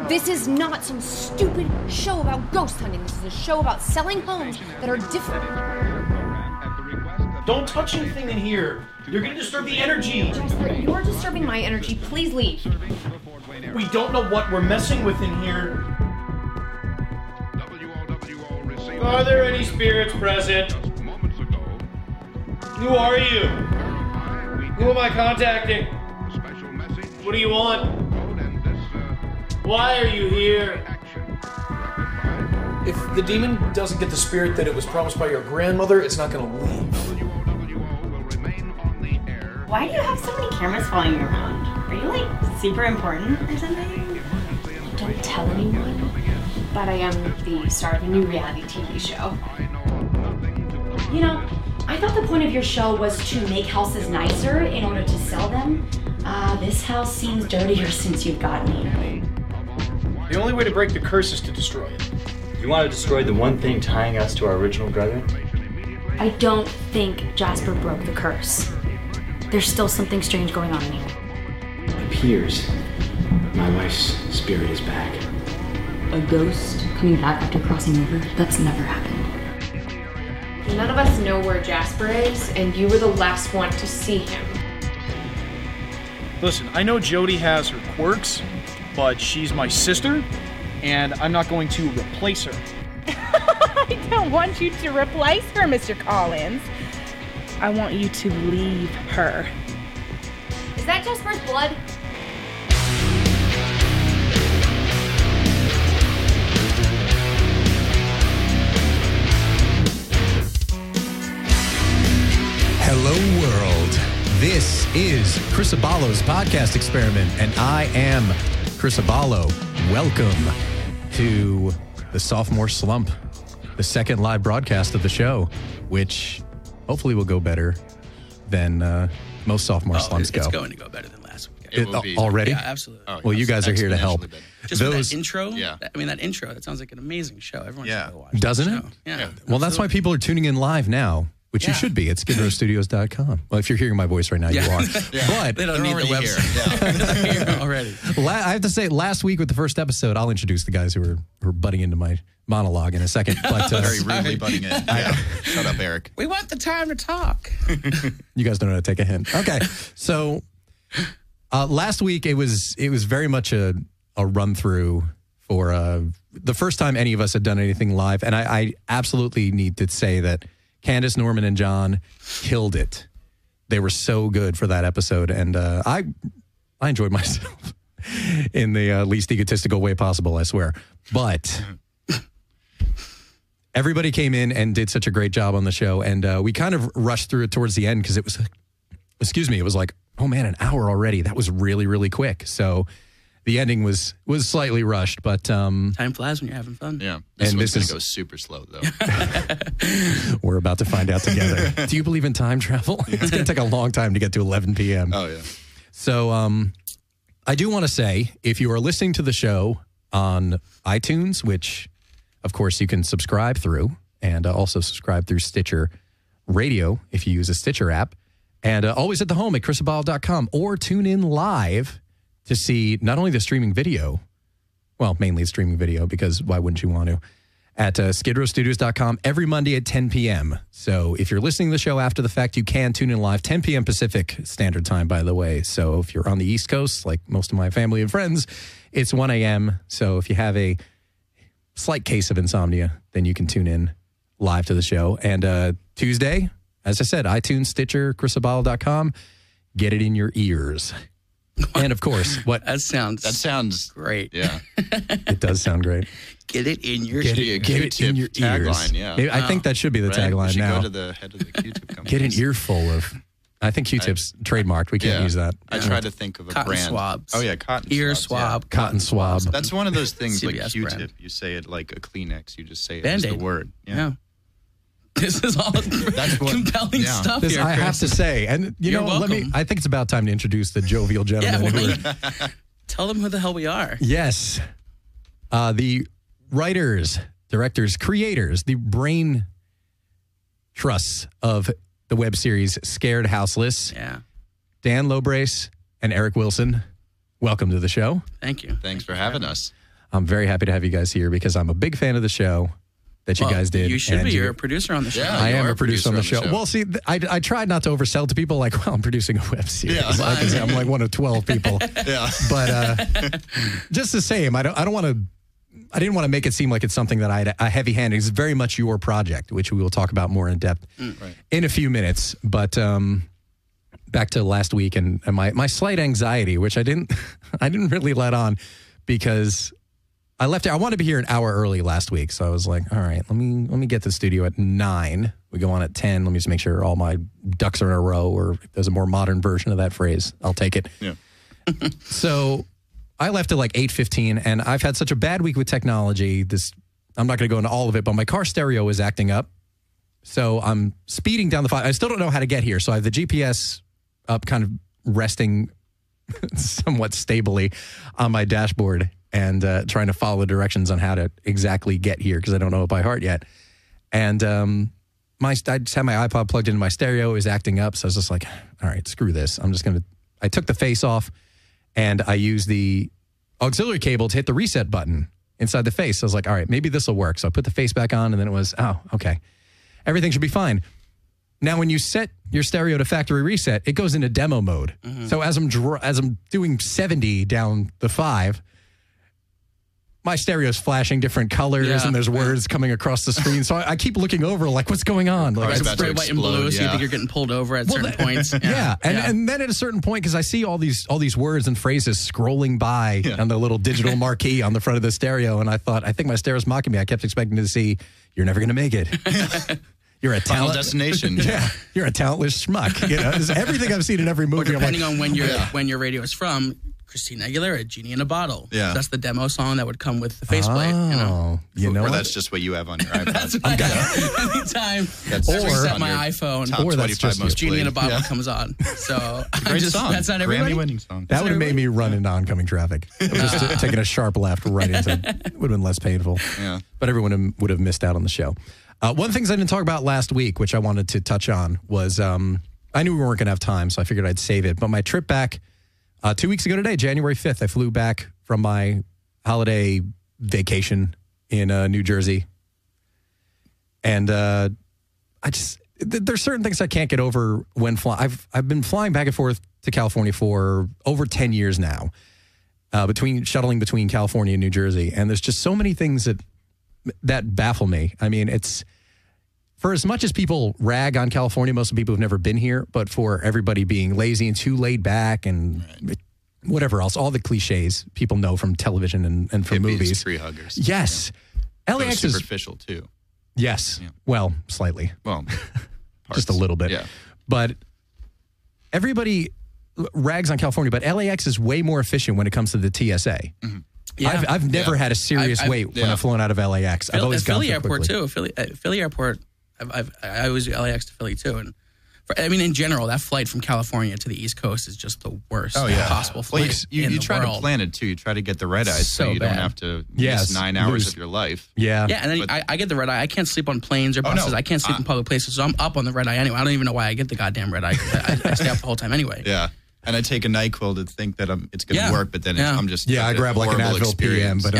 This is not some stupid show about ghost hunting. This is a show about selling homes that are different. Don't touch anything in here. You're gonna disturb the energy. Jasper, you're disturbing my energy. Please leave. We don't know what we're messing with in here. Are there any spirits present? Who are you? Who am I contacting? What do you want? Why are you here? If the demon doesn't get the spirit that it was promised by your grandmother, it's not gonna leave. Why do you have so many cameras following you around? Are you, like, super important or something? Don't tell anyone, but I am the star of a new reality TV show. You know, I thought the point of your show was to make houses nicer in order to sell them. This house seems dirtier since you've got me. The only way to break the curse is to destroy it. You want to destroy the one thing tying us to our original brother? I don't think Jasper broke the curse. There's still something strange going on in here. It appears my wife's spirit is back. A ghost coming back after crossing over? That's never happened. None of us know where Jasper is, and you were the last one to see him. Listen, I know Jody has her quirks, but she's my sister, and I'm not going to replace her. I don't want you to replace her, Mr. Collins. I want you to leave her. Is that Jasper's blood? Hello, world. This is Chris Abalo's podcast experiment, and I am Chris Abalo. Welcome to the Sophomore Slump, the second live broadcast of the show, which hopefully will go better than most sophomore slumps go. It's going to go better than last week. It will be. Already? Yeah, absolutely. Oh, well, you guys are here to help. Just with that intro, that intro, that sounds like an amazing show. Everyone should go watch it. Doesn't it? Yeah. Well, that's why people are tuning in live now, which you should be at skidrowstudios.com. Well, if you're hearing my voice right now, you are. But they don't need the website. They're here already. I have to say, last week with the first episode, I'll introduce the guys who are butting into my monologue in a second. But very rudely butting in. Shut up, Eric. We want the time to talk. You guys don't know how to take a hint. Okay, so last week it was very much a run through for the first time any of us had done anything live, and I absolutely need to say that Candace, Norman, and John killed it. They were so good for that episode, and I enjoyed myself in the least egotistical way possible, I swear. But everybody came in and did such a great job on the show, and we kind of rushed through it towards the end because it was, it was like, oh man, an hour already. That was really, really quick. So the ending was slightly rushed, but time flies when you're having fun. Yeah, this one's going to go super slow, though. We're about to find out together. Do you believe in time travel? It's going to take a long time to get to 11 p.m. Oh, yeah. So I do want to say, if you are listening to the show on iTunes, which, of course, you can subscribe through, and also subscribe through Stitcher Radio if you use a Stitcher app, and always at the home at chrisabalo.com, or tune in live to see not only the streaming video, well, mainly streaming video, because why wouldn't you want to, at skidrowstudios.com every Monday at 10 p.m. So if you're listening to the show after the fact, you can tune in live, 10 p.m. Pacific Standard Time, by the way. So if you're on the East Coast, like most of my family and friends, it's 1 a.m. So if you have a slight case of insomnia, then you can tune in live to the show. And Tuesday, as I said, iTunes, Stitcher, chrisabalo.com, get it in your ears. And of course, what that sounds great. Yeah, it does sound great. Get it in your get it in your tagline. Ears. Yeah, I think that should be the tagline now. Go to the head of the Q-tip company. Get an earful of. I think Q-tip's trademarked. We can't use that. I try to think of a cotton brand. Swabs. Oh yeah, cotton ear swabs, swab, yeah. Cotton swab. That's one of those things like CVS Q-tip. brand. You say it like a Kleenex. You just say it Band-Aid. as the word. Yeah. This is all compelling stuff here, I Chris. have to say, and You're welcome. I think it's about time to introduce the jovial gentlemen. Tell them who the hell we are. Yes. The writers, directors, creators, the brain trusts of the web series Scared Houseless. Yeah. Dan Lobrace and Eric Wilson, welcome to the show. Thank you. Thanks for having us. I'm very happy to have you guys here because I'm a big fan of the show that you guys did. You should be. You're a producer on the show. I am a producer on the show. Well, see, I tried not to oversell to people like, well, I'm producing a web series. Yeah. Like, I'm like one of 12 people. Yeah. But just the same, I didn't want to make it seem like it's something that I had a heavy hand. It's very much your project, which we will talk about more in depth in a few minutes. But back to last week and my slight anxiety, which I didn't really let on because I left. I wanted to be here an hour early last week, so I was like, all right, let me get to the studio at 9. We go on at 10. Let me just make sure all my ducks are in a row, or if there's a more modern version of that phrase, I'll take it. Yeah. So I left at like 8:15, and I've had such a bad week with technology. I'm not going to go into all of it, but my car stereo is acting up. So I'm speeding down the 5. I still don't know how to get here, so I have the GPS up, kind of resting somewhat stably on my dashboard and trying to follow directions on how to exactly get here because I don't know it by heart yet. And I just had my iPod plugged into my stereo. It was acting up, so I was just like, all right, screw this. I took the face off, and I used the auxiliary cable to hit the reset button inside the face. So I was like, all right, maybe this will work. So I put the face back on, and then it was, oh, okay. Everything should be fine. Now, when you set your stereo to factory reset, it goes into demo mode. Mm-hmm. So as I'm doing 70 down the 5, my stereo is flashing different colors and there's words coming across the screen. So I keep looking over like, what's going on? Like, it's bright white and blue, so you think you're getting pulled over at certain points. And then at a certain point, because I see all these words and phrases scrolling by on the little digital marquee on the front of the stereo, and I think my stereo's mocking me. I kept expecting to see, you're never going to make it. You're a Final Destination. Yeah, you're a talentless schmuck. You know, this is everything I've seen in every movie. Or depending on when your radio is from, Christina Aguilera, Genie in a Bottle. Yeah. So that's the demo song that would come with the faceplate. Or that's just what you have on your iPod. That's what I have. Anytime I reset my iPhone, top 25 most Genie in a Bottle comes on. So great song. That's not everybody. Grammy-winning song. That would have made me run into oncoming traffic. Just taking a sharp left right into it would have been less painful. Yeah. But everyone would have missed out on the show. One of the things I didn't talk about last week, which I wanted to touch on, was I knew we weren't going to have time, so I figured I'd save it. But my trip back 2 weeks ago today, January 5th, I flew back from my holiday vacation in New Jersey. And there's certain things I can't get over when flying. I've been flying back and forth to California for over 10 years now, shuttling between California and New Jersey. And there's just so many things that baffle me. I mean, it's for as much as people rag on California, most of the people who've never been here, but for everybody being lazy and too laid back and whatever else, all the cliches people know from television and from movies. Tree huggers. Yes. Yeah. LAX is superficial too. Yes. Yeah. Well, slightly. Well, just a little bit. Yeah. But everybody rags on California, but LAX is way more efficient when it comes to the TSA. Mm-hmm. Yeah. I've never had a serious wait when I've flown out of LAX. I've always gone Philly Airport quickly. too. Philly Airport. I always do LAX to Philly too, and in general, that flight from California to the East Coast is just the worst possible flight. Well, you try to plan it too. You try to get the red eyes so you don't have to miss 9 hours of your life. Yeah, and then I get the red eye. I can't sleep on planes or buses. I can't sleep in public places, so I'm up on the red eye anyway. I don't even know why I get the goddamn red eye. I stay up the whole time anyway. Yeah. And I take a NyQuil to think that it's going to work, but then I'm just I grab like an Advil PM. But the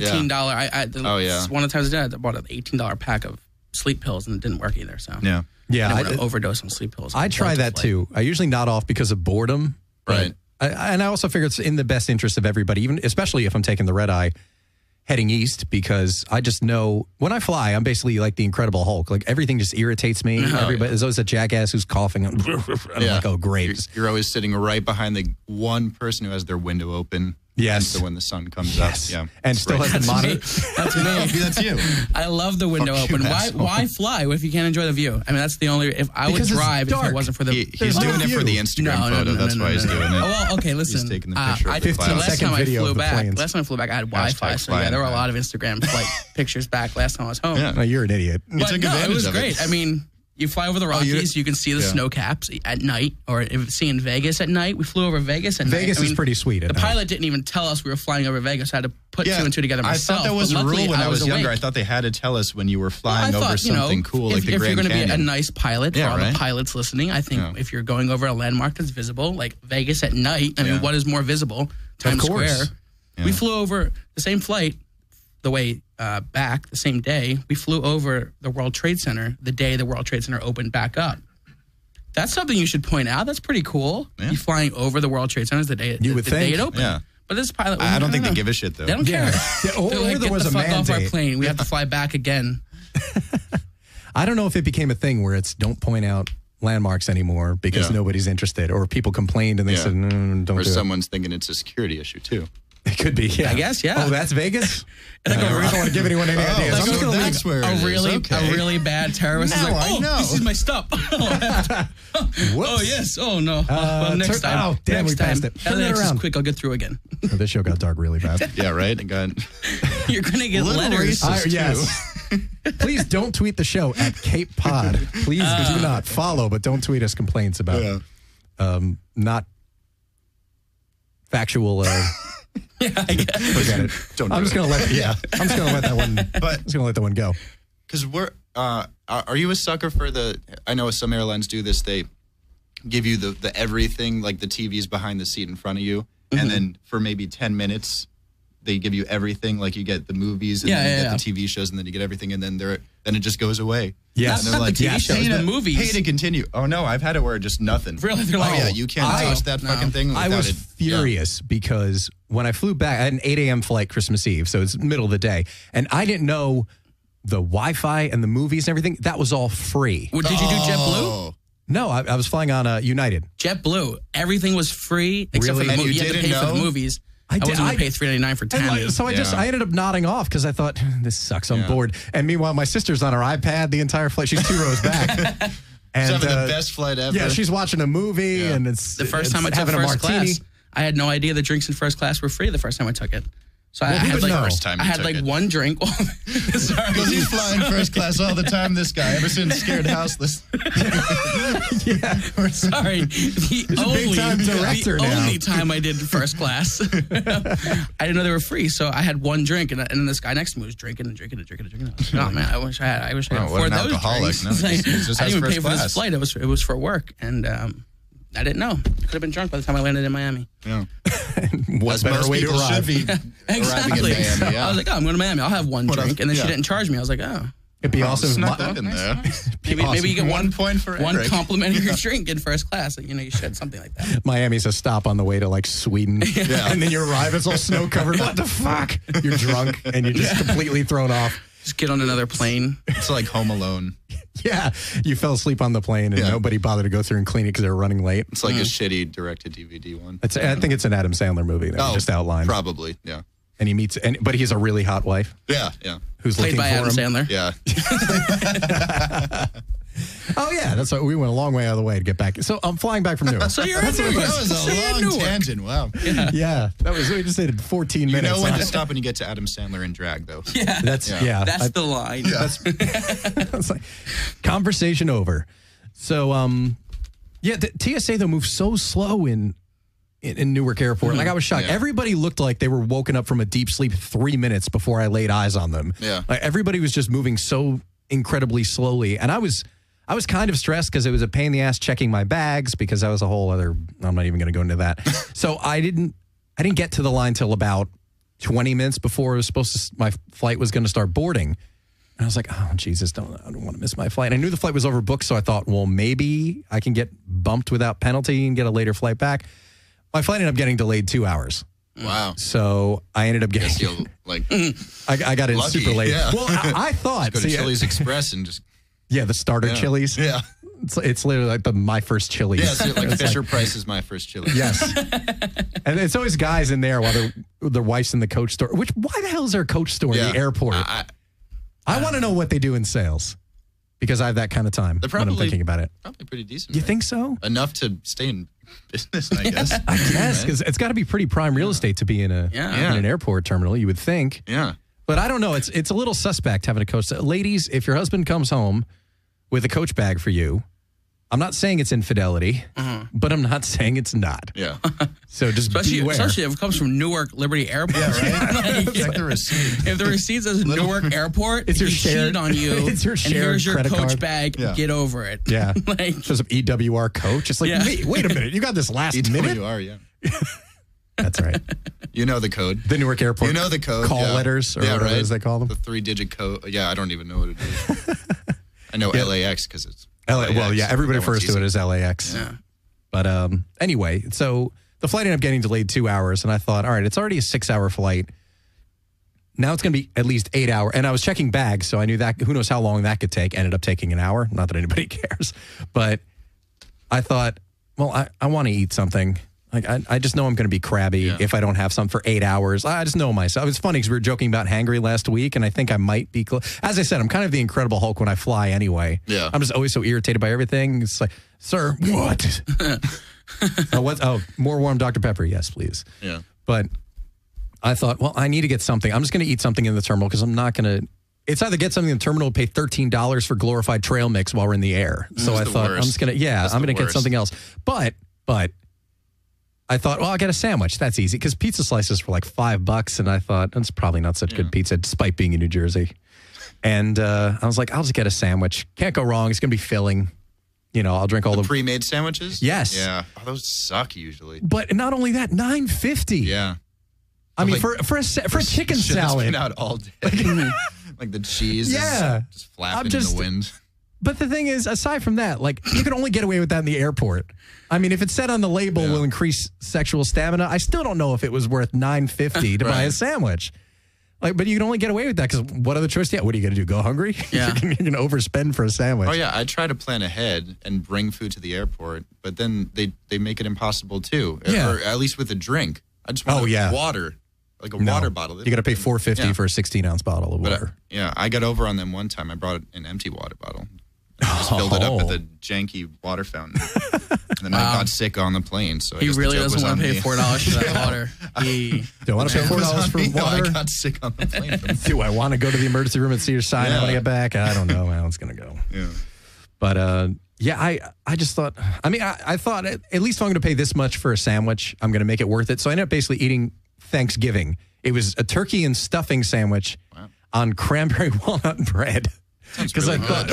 $18. One of the times I did, I bought an $18 pack of sleep pills and it didn't work either. So I want to overdose on sleep pills. I try that too. I usually nod off because of boredom, right? And I also figure it's in the best interest of everybody, even especially if I'm taking the red eye heading east, because I just know when I fly, I'm basically like the Incredible Hulk. Like everything just irritates me. There's always a jackass who's coughing. I'm like, oh, great. You're always sitting right behind the one person who has their window open. Yes. So when the sun comes up. Yeah. And still has the monitor. That's me. That's you. I love the window open. Why fly if you can't enjoy the view? I mean, that's the only. If I would drive if it wasn't for the. He's doing it for the Instagram photo. That's why he's doing it. Oh, well, okay, listen. He's taking the picture. Last time I flew back, I had Wi-Fi. So there were a lot of Instagram flight pictures back last time I was home. Yeah. No, you're an idiot. But it was great. I mean. You fly over the Rockies, you can see the snow caps at night, or seeing Vegas at night. We flew over Vegas at night. Vegas is pretty sweet. The pilot didn't even tell us we were flying over Vegas. I had to put two and two together myself. I thought that was a rule when I was younger. I thought they had to tell us when you were flying over something cool like the Grand Canyon. If you're going to be a nice pilot, for all the pilots listening, I think if you're going over a landmark that's visible, like Vegas at night, I mean, what is more visible? Times Square. Yeah. We flew over the same flight, the way back, the same day. We flew over the World Trade Center the day the World Trade Center opened back up. That's something you should point out. That's pretty cool. Yeah. You flying over the World Trade Center the day it opened. Yeah. But this pilot, I don't think they give a shit though. They don't care. Yeah, or like, there was a mandate. Off our plane. We have to fly back again. I don't know if it became a thing where it's don't point out landmarks anymore because nobody's interested, or people complained and they said, don't do it. Or someone's thinking it's a security issue too. It could be, yeah. I guess, yeah. Oh, that's Vegas? I don't want to give anyone any ideas. I'm just going to leave a really bad terrorist is like, this is my stuff. Oh, yes. Oh, no. Well, next time. Oh, damn, we passed it. Turn it around. Quick, I'll get through again. This show got dark really fast. Yeah, right? You're going to get letters. Yes. Please don't tweet the show at Cape Pod. Please do not follow, but don't tweet us complaints about not factual... Yeah, I guess. Forget it. I'm just gonna let that one. But I'm just gonna let that one go. Because are you a sucker for I know some airlines do this. They give you the everything, like the TV's behind the seat in front of you, and then for maybe 10 minutes, they give you everything. Like you get the movies, and then you get the TV shows, and then you get everything, and then it just goes away. Yes, and they're like, the TV shows, the movies. Pay to continue. Oh no, I've had it where just nothing. Really? They're like, you can't touch that fucking thing. I was furious because when I flew back, I had an 8 a.m. flight Christmas Eve, so it's middle of the day, and I didn't know the Wi-Fi and the movies and everything. That was all free. Well, did you do JetBlue? No, I was flying on United. JetBlue. Everything was free except for the movies. You had to pay for the movies. I wasn't going to pay $3.99 for Tammy. So I ended up nodding off because I thought, this sucks, I'm bored. And meanwhile, my sister's on her iPad the entire flight. She's 2 rows back. And she's having the best flight ever. Yeah, she's watching a movie, and it's the first time I took first class. I had no idea the drinks in first class were free the first time I took it. So I had like one drink. Sorry. Because he's flying first class all the time, this guy, ever since Scared Houseless. Sorry. The only time I did first class. I didn't know they were free, so I had one drink, and then this guy next to me was drinking. I was like, oh, man, I wish I had afford those drinks. No, I didn't even pay for this flight. It was for work, and I didn't know. Could have been drunk by the time I landed in Miami. Yeah. What better way to arrive? Exactly. Miami, I was like, I'm going to Miami. I'll have one drink. And then she didn't charge me. I was like, It'd be awesome. Snuck that in there. Maybe you get 1 point for Eric. One complimentary drink in first class. You should something like that. Miami's a stop on the way to like Sweden. And then you arrive, it's all snow covered. What the fuck? You're drunk and you're just completely thrown off. Just get on another plane. It's like Home Alone. Yeah, you fell asleep on the plane and nobody bothered to go through and clean it because they were running late. It's like a shitty direct-to-DVD one. I think it's an Adam Sandler movie that just outlined. Probably, yeah. And he meets, but he's a really hot wife. Yeah. Who's played by Adam Sandler. Yeah. Oh yeah, that's what we went a long way out of the way to get back. So I'm flying back from Newark. So you're in Newark. That was a long tangent. Wow. Yeah, we just did 14 minutes. You know when to stop when you get to Adam Sandler in drag, though. Yeah, that's the line. Yeah. That's like conversation over. So the TSA though moves so slow in Newark Airport. Like I was shocked. Everybody looked like they were woken up from a deep sleep 3 minutes before I laid eyes on them. Yeah, like everybody was just moving so incredibly slowly, and I was kind of stressed because it was a pain in the ass checking my bags because that was a whole other. I'm not even going to go into that. So I didn't get to the line till about 20 minutes before it was my flight was going to start boarding. And I was like, oh Jesus, I don't want to miss my flight. And I knew the flight was overbooked, so I thought, well, maybe I can get bumped without penalty and get a later flight back. My flight ended up getting delayed 2 hours. Wow. So I ended up getting I got in lucky, super late. Yeah. Well, I thought go to Chili's Express and just the starter Chili's. Yeah. It's literally like my first Chili's. Yeah, so like Fisher Price is my first Chili's. Yes. And it's always guys in there while their wife's in the Coach store. Why the hell is there a Coach store in the airport? I want to know what they do in sales because I have that kind of time when I'm thinking about it. Probably pretty decent. You think so? Enough to stay in business, I guess. I guess, because it's got to be pretty prime real estate to be in an airport terminal, you would think. Yeah. But I don't know. It's a little suspect having a Coach. Ladies, if your husband comes home with a Coach bag for you, I'm not saying it's infidelity, but I'm not saying it's not. Yeah. So just beware. Especially if it comes from Newark Liberty Airport. Yeah, right? Check the receipt. If the receipt says Newark Airport, it's your cheated on you. It's your shared and here's your credit Coach card. bag. Yeah. Get over it. Yeah. Just EWR Coach. It's like, wait a minute. You got this last minute? EWR, yeah. That's right. You know the code. The Newark Airport. You know the code. Call letters, or whatever it is they call them. The 3-digit code. Yeah, I don't even know what it is. I know LAX because it's LAX. Well, yeah, everybody refers to it as LAX. Yeah. But anyway, so the flight ended up getting delayed 2 hours, and I thought, all right, it's already a 6-hour flight. Now it's going to be at least 8 hours. And I was checking bags, so I knew that who knows how long that could take. Ended up taking an hour. Not that anybody cares. But I thought, well, I want to eat something. Like I just know I'm going to be crabby if I don't have something for 8 hours. I just know myself. It's funny because we were joking about hangry last week, and I think I might be as I said, I'm kind of the Incredible Hulk when I fly anyway. Yeah. I'm just always so irritated by everything. It's like, sir, what? More warm Dr. Pepper. Yes, please. Yeah. But I thought, well, I need to get something. I'm just going to eat something in the terminal because I'm not going to. It's either get something in the terminal or pay $13 for glorified trail mix while we're in the air. So I thought, I'm just going to, I'm going to get something else. But I thought, well, I'll get a sandwich. That's easy because pizza slices were like $5. And I thought, that's probably not such good pizza despite being in New Jersey. And I was like, I'll just get a sandwich. Can't go wrong. It's going to be filling. You know, I'll drink all the pre-made sandwiches. Yes. Yeah. Oh, those suck usually. But not only that, $9.50. Yeah. I mean, for a chicken salad. Been out all day. Like the cheese is just flapping in the wind. But the thing is, aside from that, like you can only get away with that in the airport. I mean, if it said on the label will increase sexual stamina, I still don't know if it was worth $9.50 to buy a sandwich. Like, but you can only get away with that because what other choice? Yeah, what are you going to do? Go hungry? Yeah. You're going to overspend for a sandwich. Oh, yeah. I try to plan ahead and bring food to the airport, but then they make it impossible too. Yeah. Or at least with a drink. I just want water. Like a water bottle. You got to pay $4.50 for a 16-ounce bottle of water. I got over on them one time. I brought an empty water bottle. I just filled it up with a janky water fountain. And then I got sick on the plane. So he really doesn't want to pay $4 for that water. He don't want to pay $4 for water. I got sick on the plane. Do I want to go to the emergency room at Cedars-Sinai when I get back? I don't know how it's going to go. Yeah. But I just thought, I mean, I thought at least if I'm going to pay this much for a sandwich, I'm going to make it worth it. So I ended up basically eating Thanksgiving. It was a turkey and stuffing sandwich on cranberry walnut bread. Because I thought,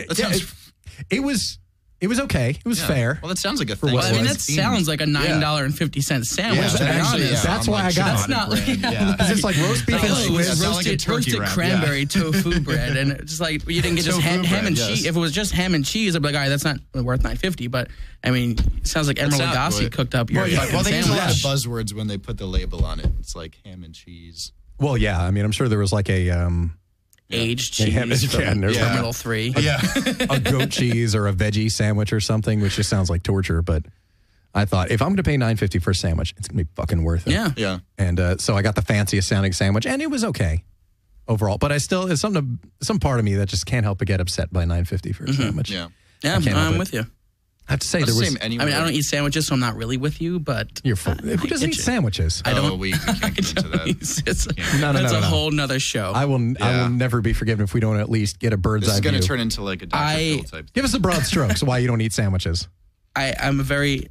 it was okay. It was fair. Well, that sounds like a thing. Well, I mean, that sounds like a $9.50 sandwich. To be honest, that's why I got it. That's not because it's like roast beef and Swiss, roasted cranberry tofu bread, and it's like you didn't get just ham and cheese. If it was just ham and cheese, I'd be like, all right, that's not worth $9.50. But I mean, it sounds like Emeril Lagasse cooked up your fucking well, they sandwich. use a lot of buzzwords when they put the label on it. It's like ham and cheese. Well, yeah. I mean, I'm sure there was like a aged cheese from Terminal 3. A goat cheese or a veggie sandwich or something, which just sounds like torture. But I thought, if I'm going to pay $9.50 for a sandwich, it's going to be fucking worth it. Yeah. And so I got the fanciest sounding sandwich, and it was okay overall. But I still, there's some part of me that just can't help but get upset by $9.50 for a sandwich. Yeah. I'm with you. I have to say, there was. I mean, I don't eat sandwiches, so I'm not really with you, but. You're full. Who doesn't eat sandwiches? I don't. We can't get into that. That's a whole nother show. I will never be forgiven if we don't at least get a bird's eye view. This is going to turn into like a Dr. Phil type thing. Give us the broad strokes why you don't eat sandwiches. I'm a very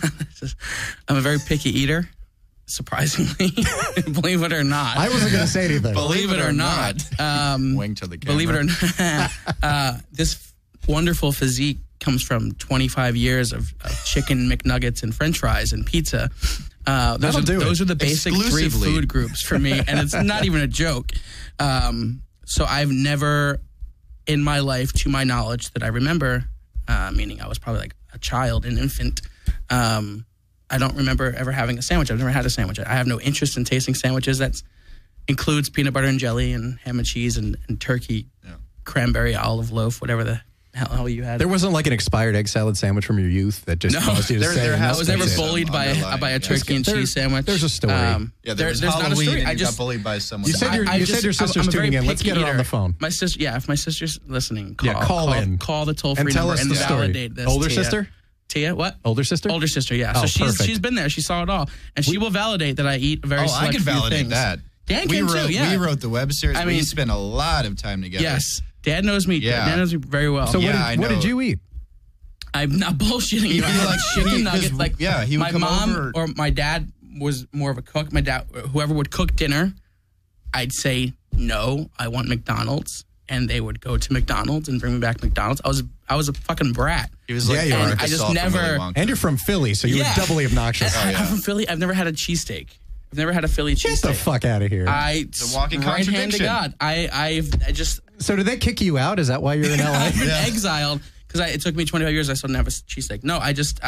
picky eater, surprisingly. Believe it or not. I wasn't going to say anything. Believe it or not. Wink to the camera. Believe it or not. This wonderful physique comes from 25 years of chicken McNuggets and French fries and pizza. Those are the basic three food groups for me, and it's not even a joke. So I've never, in my life, to my knowledge, that I remember, meaning I was probably like a child, an infant, I don't remember ever having a sandwich. I've never had a sandwich. I have no interest in tasting sandwiches. That includes peanut butter and jelly and ham and cheese and turkey, cranberry olive loaf, whatever the hell you had. There wasn't like an expired egg salad sandwich from your youth that just caused you to say. I was never bullied by a turkey and cheese sandwich. There's a story. There's not a story. I just got bullied by someone. You said your sister's tuning in. Let's get her on the phone. My sister, if my sister's listening, call in. Call the toll-free number and validate this. Older sister? Tia, what? Older sister? Older sister, yeah. So she's been there. She saw it all, and she will validate that I eat very select few things. I can validate that. Dan can too. Yeah, we wrote the web series. We spent a lot of time together. Yes. Dad knows me. Yeah. Dad knows me very well. So what did you eat? I'm not bullshitting you. I like chicken nuggets. Like he would my come mom over. or my dad was more of a cook. My dad, whoever would cook dinner, I'd say no. I want McDonald's, and they would go to McDonald's and bring me back McDonald's. I was I was a fucking brat. He was like, Yeah, you are. Marcus I just Saul from never- Willy Wonka. And you're from Philly, so you're Yeah. doubly obnoxious. Oh, yeah. I'm from Philly. I've never had a cheesesteak. I've never had a Philly Get the cheesesteak. fuck out of here. It's a walking right hand to contradiction. God. I just So did they kick you out? Is that why you're in LA? I've been exiled because it took me 25 years. I still didn't have a cheesesteak. No,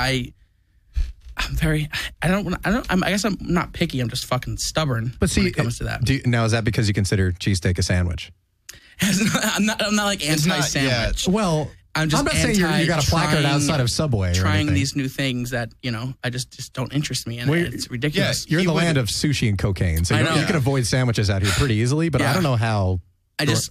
I'm very. I guess I'm not picky. I'm just fucking stubborn. But see, when it comes to that. now is that because you consider cheesesteak a sandwich? I'm not like It's not- anti-sandwich. Well, I'm just not saying you got a placard anti-trying- outside of Subway or trying anything. these new things that I just don't interest me, and Well, it's ridiculous. You're in He the would- land of sushi and cocaine, so I you know. can avoid sandwiches out here pretty easily. But I Yeah. don't know how. I just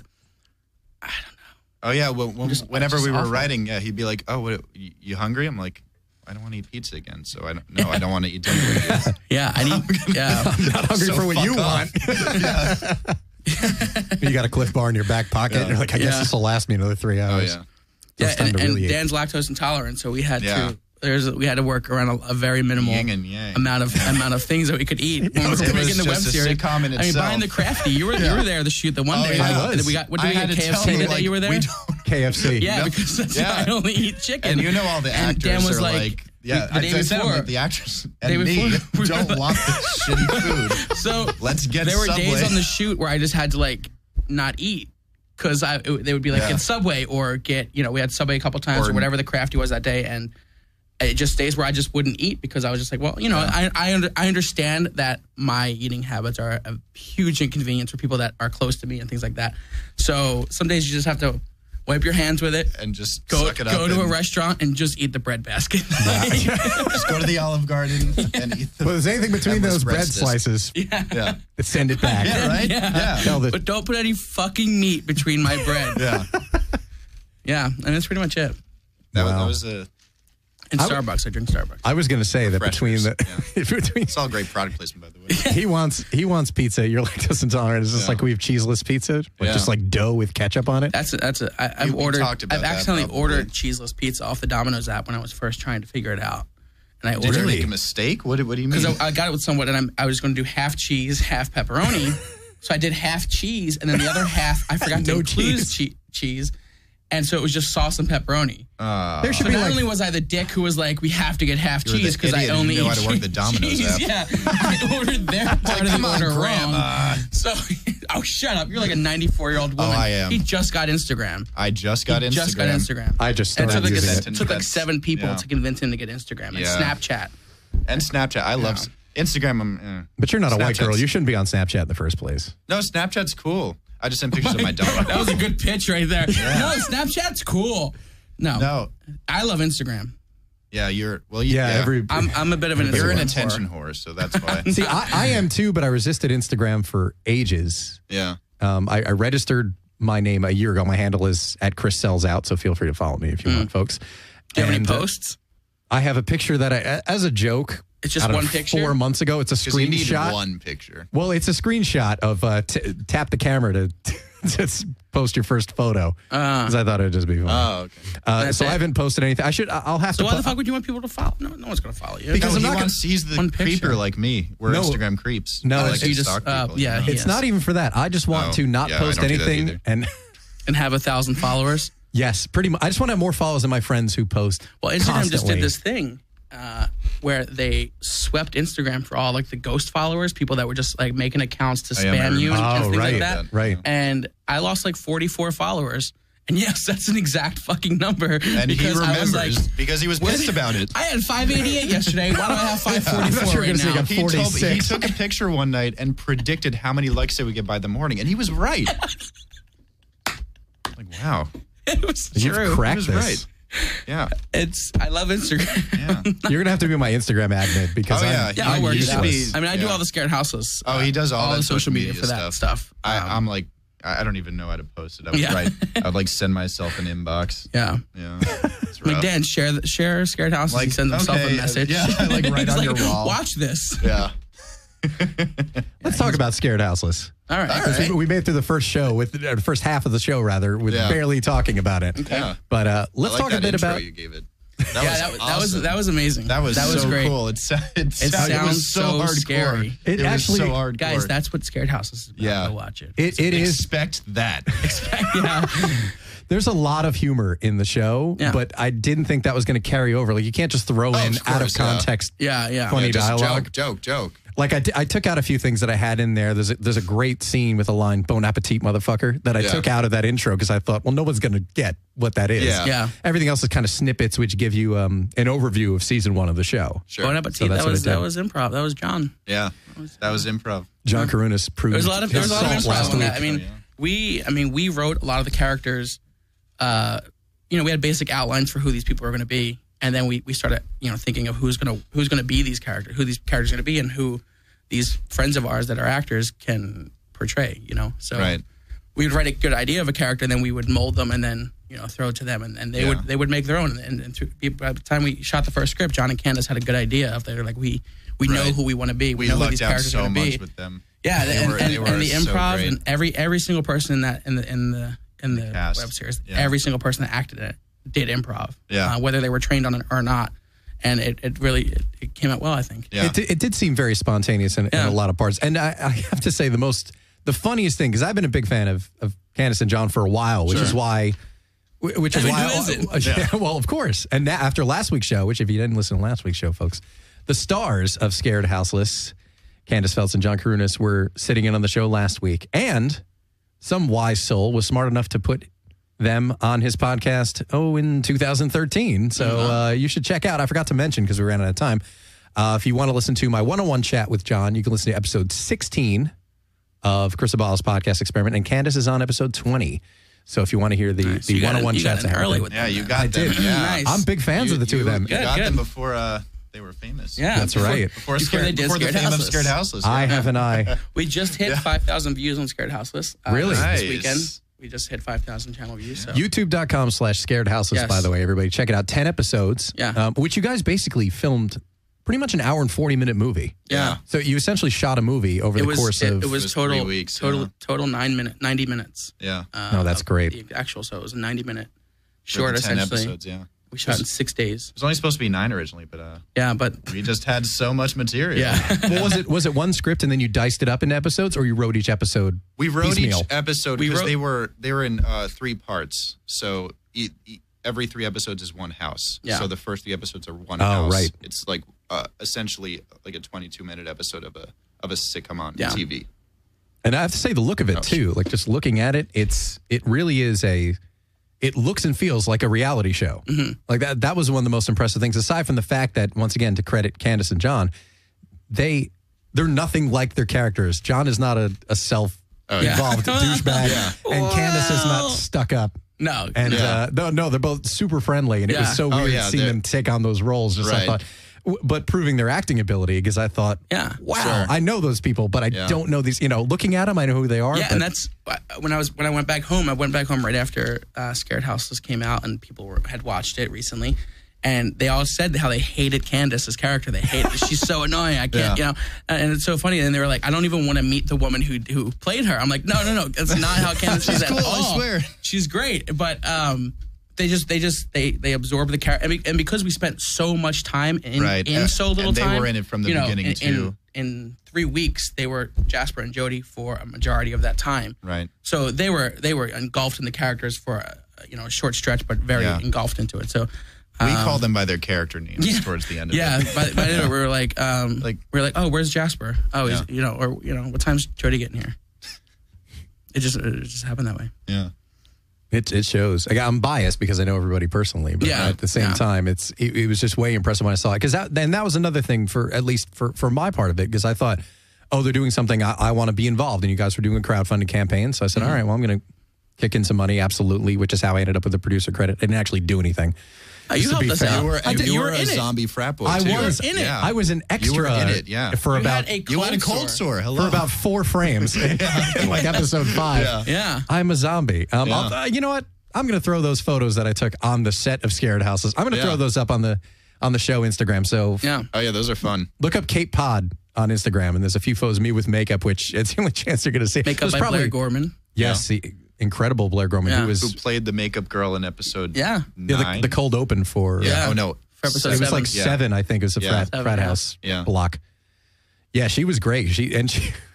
Oh yeah, well, whenever just we were awful. writing, yeah, he'd be like, "Oh, what? You hungry?" I'm like, "I don't want to eat pizza again." So I don't want to eat dinner. yeah, I need yeah. I'm not hungry So for what you fuck off. want. You got a Cliff Bar in your back pocket. And you're like, I guess Yeah. this will last me another 3 Oh hours. yeah, Yeah, It's time and to really eat. Dan's lactose intolerant, so we had Yeah. we had to work around a very minimal yin and yang. amount of things that we could eat when we were It was making the web just a series. sitcom in I mean, buying itself. the crafty. You were there to shoot the one Oh, day. yeah. I was. And we got what I did we had get to tell KFC you, the day you were there? we don't. KFC. Yeah, because that's Yeah. I only eat chicken. And you know all the And actors Dan was are like, yeah, the day I said, before- like, the actors day and me before- don't want this shitty food. So Let's get there were Subway. days on the shoot where I just had to like not eat because they would be like Yeah. get Subway or get we had Subway a couple times or Or- whatever the crafty was that day, and it just days where I just wouldn't eat because I was just like, well, I understand that my eating habits are a huge inconvenience for people that are close to me and things like that. So some days you just have to wipe your hands with it. and just Go suck it up. to a and restaurant and just eat the bread basket. Just go to the Olive Garden and eat the. Well, there's anything between endless those bread breakfast. slices, Yeah, send it back. yeah, right. Yeah, Tell the- But don't put any fucking meat between my bread. yeah. Yeah, and that's pretty much it. That Wow. was a. In Starbucks, I drink Starbucks. I was going to say that between the between It's all great product placement, by the way. he wants pizza. You're lactose intolerant. Is this Yeah. like we have cheeseless pizza, like Yeah. just like dough with ketchup on it? I've We ordered. talked about I've that accidentally probably. ordered cheeseless pizza off the Domino's app when I was first trying to figure it out, and I Did ordered you make a mistake? What do you mean? because I got it with someone, and I was going to do half cheese, half pepperoni. So I did half cheese, and then the other half I forgot to No include cheese. cheese, and so it was just sauce and pepperoni. There should So be not like only was I the dick who was like, we have to get half You were the cheese because I idiot who only knew eat how to work the Domino's cheese. app. Yeah, I ordered their part of come the on, order Grandma. wrong. So, shut up! You're like a 94-year-old woman. I am. He just got Instagram. I just got Instagram. Just got Instagram. I just It started took like, using it. it took like That's- 7 people yeah. to convince him to get Instagram and Yeah. Snapchat. And Snapchat. I love Instagram. But you're not a white girl. Snapchat's- You shouldn't be on Snapchat in the first place. No, Snapchat's cool. I just send pictures of my dog. That was a good pitch right there. No, Snapchat's cool. No. I love Instagram. Yeah, you're. Well, I'm a bit of an You're an Instagram attention whore. whore, so that's why. See, I am too, but I resisted Instagram for ages. Yeah. I registered my name a year ago. My handle is @ChrisSellsOut, so feel free to follow me if you want, folks. Do you have any And, posts? I have a picture that as a joke. It's just I don't one know, picture? 4 months ago. It's a Because you need screenshot. one picture. Well, it's a screenshot of tap the camera to post your first photo. Because I thought it'd just be fun. Oh, okay. That's So it? I haven't posted anything. I'll have So to. why the fuck would you want people to follow? No one's going to follow you. Because No, I'm he not wants, he's the one picture. creeper like me. We're No. Instagram creeps. No, I so like you to just- stalk people. yeah, It's not even for that. I just want Oh, to not yeah, I post don't do that anything. either. And and have 1,000 followers. yes, pretty much. I just want to have more followers than my friends who post. Well, Instagram just constantly. did this thing where they swept Instagram for all like the ghost followers, people that were just like making accounts to yeah, I spam you and remember. things Oh, like right, that. right. And I lost like 44 followers. And yes, that's an exact fucking number. And he because I was remembers like, because he was what pissed is it? about it. I had 588 yesterday. Why do I have I thought you 544 were right gonna say you now? got He 46. took a picture one night and predicted how many likes it would get by the morning, and he was right. Like, wow, It was You've true. he cracked was this. right. Yeah, I love Instagram. yeah. You're gonna have to be my Instagram admin because Oh, yeah. I'm, Yeah, I'll work He it should out. be- I mean, I do yeah. all the Scared Houses. Oh, he does all that the social media for that stuff. I'm like, I don't even know how to post it. I would Yeah. write. I would like send myself an inbox. Yeah. Yeah, it's Like, rough. Dan, share Scared Houses. Like, He sends himself okay, a message. yeah, like right He's on your like, wall. Watch this. Yeah. let's talk about Scared Houseless. All right. All right. We made it through the first show with the first half of the show rather with Yeah. barely talking about it. Yeah. But I let's like talk that a bit intro about. you gave it. Yeah, awesome. that was amazing. That was so great. cool. It sounds was so hardcore. scary. It was actually- so hardcore. Guys, that's what Scared Houses is about. Yeah. Go watch it. It is. Expect that. Yeah. there's a lot of humor in the show, but I didn't think that was going to carry over. Like, you can't just throw in out of context funny dialogue. Joke. Like, I took out a few things that I had in there. There's a great scene with a line, "Bon appetit, motherfucker," that I took out of that intro because I thought, well, no one's going to get what that is. Yeah. Everything else is kind of snippets which give you an overview of season 1 of the show. Sure. Bon appetit. So that was improv. That was John. Yeah, that was improv. John Karunas proved There was a lot of improv on that. I mean, week. we wrote a lot of the characters. We had basic outlines for who these people were going to be, and then we started, thinking of who's going to be these characters, who these characters are going to be, and who these friends of ours that are actors can portray. So we would write a good idea of a character, and then we would mold them, and then throw it to them, and they would make their own. And by the time we shot the first script, John and Candace had a good idea of they're like we know who we want to be. We know who these characters are going to be. So much with them. Yeah, and the improv so and every single person in that in the cast. web series, every single person that acted in it did improv. Yeah, whether they were trained on it or not, and it really came out well, I think. Yeah, it did seem very spontaneous in a lot of parts, and I have to say the funniest thing, because I've been a big fan of Candace and John for a while, which is why. Who isn't? Well, of course. And after last week's show, which if you didn't listen to last week's show, folks, the stars of Scared Houseless, Candace Feltz and John Karunas, were sitting in on the show last week. And some wise soul was smart enough to put them on his podcast, in 2013. So you should check out, I forgot to mention because we ran out of time. If you want to listen to my one-on-one chat with John, you can listen to episode 16 of Chris Abala's podcast Experiment. And Candace is on episode 20. So if you want to hear the one-on-one chats, early with you got them. I did. Yeah. Nice. I'm big fans of the two of them. You got them before they were famous. Yeah, that's right. Before they did the Scared fame of Houseless. Scared Houseless. I have an eye. We just hit 5,000 views on Scared Houseless. Really? Nice. This weekend. We just hit 5,000 channel views. So. YouTube.com/Scared Houseless, by the way, everybody. Check it out. 10 episodes. Yeah. Which you guys basically filmed pretty much an hour and 40-minute movie. Yeah. So you essentially shot a movie over the course of... It was total 3 weeks. Total 90 minutes. Yeah. That's great. The actual, so it was a 90-minute short, 10 essentially. episodes, yeah. We shot in 6 days. It was only supposed to be 9 originally, but but we just had so much material. Yeah. Well, was it one script and then you diced it up into episodes, or you wrote each episode? We wrote piecemeal? each episode because they were in 3 parts. So every 3 episodes is one house. Yeah. So the first 3 episodes are one house. Right. It's like essentially like a 22-minute episode of a sitcom on Yeah. TV. And I have to say the look of it too, like just looking at it, it really is it looks and feels like a reality show. Mm-hmm. Like that was one of the most impressive things, aside from the fact that, once again, to credit Candace and John, they're nothing like their characters. John is not a self-involved douchebag, and Candace is not stuck up. No. And no, they're both super friendly, and it was so weird seeing them take on those roles. Just I thought, but proving their acting ability, because I thought, wow, I know those people, but I don't know these. Looking at them, I know who they are. Yeah, and that's when I went back home. I went back home right after Scared Houseless came out, and people had watched it recently, and they all said how they hated Candace's character. They hate she's so annoying. I can't, and it's so funny. And they were like, I don't even want to meet the woman who played her. I'm like, no, that's not how Candace is at all. I swear, she's great, but they absorb the character, and because we spent so much time in so little time, they were in it from the beginning too. In 3 weeks, they were Jasper and Jody for a majority of that time. Right. So they were engulfed in the characers for a short stretch, but very engulfed into it. So we called them by their character names towards the end of it. Yeah, by the end of it, we were like, oh, where's Jasper? Oh, he's, what time's Jody getting here? It just happened that way. Yeah. It shows. I'm biased because I know everybody personally, but at the same time, it was just way impressive when I saw it. Because that was another thing for at least for my part of it, because I thought, they're doing something I want to be involved in. You guys were doing a crowdfunding campaign, so I said, all right, well, I'm going to kick in some money, absolutely, which is how I ended up with the producer credit. I didn't actually do anything. You helped us out. You were a zombie frat boy. I too. was in it. Yeah. I was an extra. You were in it. Yeah. For about you had a cold sore. Hello. For about 4 frames, in like episode 5. Yeah. I'm a zombie. You know what? I'm going to throw those photos that I took on the set of Scared Houses. I'm going to throw those up on the show Instagram. So Oh yeah, those are fun. Look up Kate Pod on Instagram, and there's a few photos of me with makeup, which it's the only chance you're going to see. Makeup by Blair Gorman. Yes, the incredible Blair Gorman, who played the makeup girl in episode 9. The cold open for Oh no, for episode it was 7. like 7, I think. It was a frat house block. Yeah, she was great.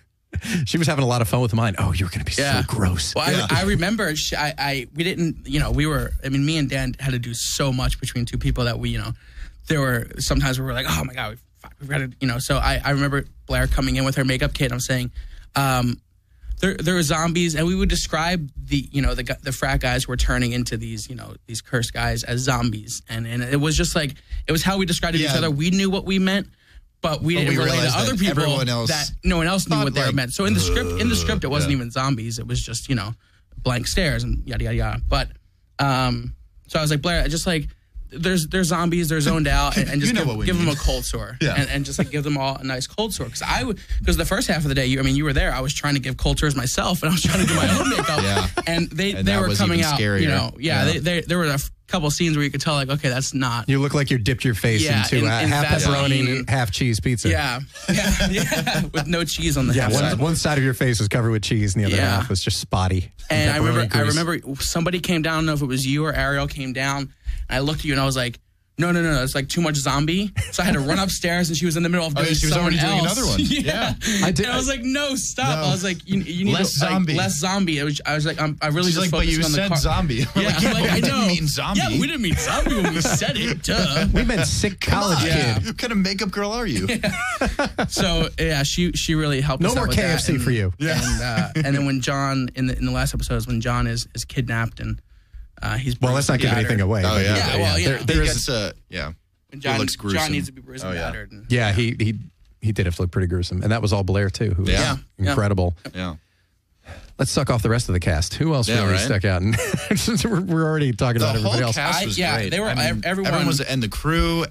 She was having a lot of fun with mine. Oh, you're going to be so gross. Well, I remember we didn't, me and Dan had to do so much between two people that we, there were sometimes we were like, oh my God, we've got to, so I remember Blair coming in with her makeup kit and I'm saying, there were zombies, and we would describe the frat guys who were turning into these cursed guys as zombies, and it was just like it was how we described it to each other. We knew what we meant, but we didn't relate to other people that no one else knew what they meant. So in the script, it wasn't even zombies; it was just blank stares and yada yada yada. But so I was like, Blair, just like. There's zombies, they're zoned out, and just give them a cold sore, and just like give them all a nice cold sore. Because the first half of the day, you were there. I was trying to give cold sores myself, and I was trying to do my own makeup, and they were coming out. Scarier. There were a couple scenes where you could tell, like, okay, that's not. You look like you dipped your face into half pepperoni, half cheese pizza. Yeah, with no cheese on the half side. One side of your face was covered with cheese, and the other half was just spotty. And I remember somebody came down. I don't know if it was you or Ariel came down. I looked at you and I was like, no, it's like too much zombie. So I had to run upstairs, and she was in the middle of doing someone else. Doing another one. Yeah. And I was like, no, stop. No. I was like, you need less zombie. Less zombie. I was like, I really She's just focusing on the car. But you said zombie. I know. We didn't mean zombie. Yeah, we didn't mean zombie when we said it. Duh. We meant sick college kid. What kind of makeup girl are you? So she really helped us out with that. No more KFC for you. Yeah. And then when John in the last episode, when John is kidnapped and he's let's not give anything away. Oh yeah. There's When John looks gruesome. John needs to be bruised and battered. And, he did have to look pretty gruesome, and that was all Blair too, who was incredible. Yeah. Let's suck off the rest of the cast. Who else really stuck out? And we're already talking about everybody else. The whole cast was great. They were everyone was, and the crew,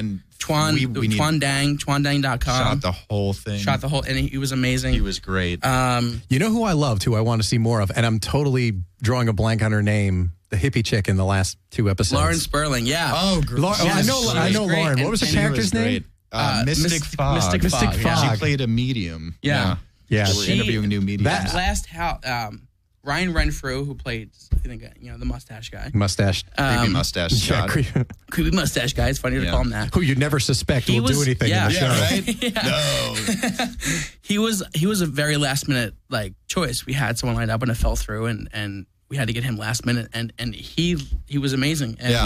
Twandang.com shot the whole thing. And he was amazing. He was great. You know who I loved, who I want to see more of, and I'm totally drawing a blank on her name. The hippie chick in the last 2 episodes. Lauren Sperling, yeah. Oh, great. I know Lauren. What was the character's name? Mystic Fog. Mystic Fog. She played a medium. Yeah. We're interviewing new mediums. That last Ryan Renfrew, who played, I think, the mustache guy. Creepy mustache shot. Creepy mustache guy. It's funny to call him that. Who you'd never suspect will do anything in the show. Right? No. He was a very last minute choice. We had someone lined up and it fell through, and we had to get him last minute, and he was amazing. And,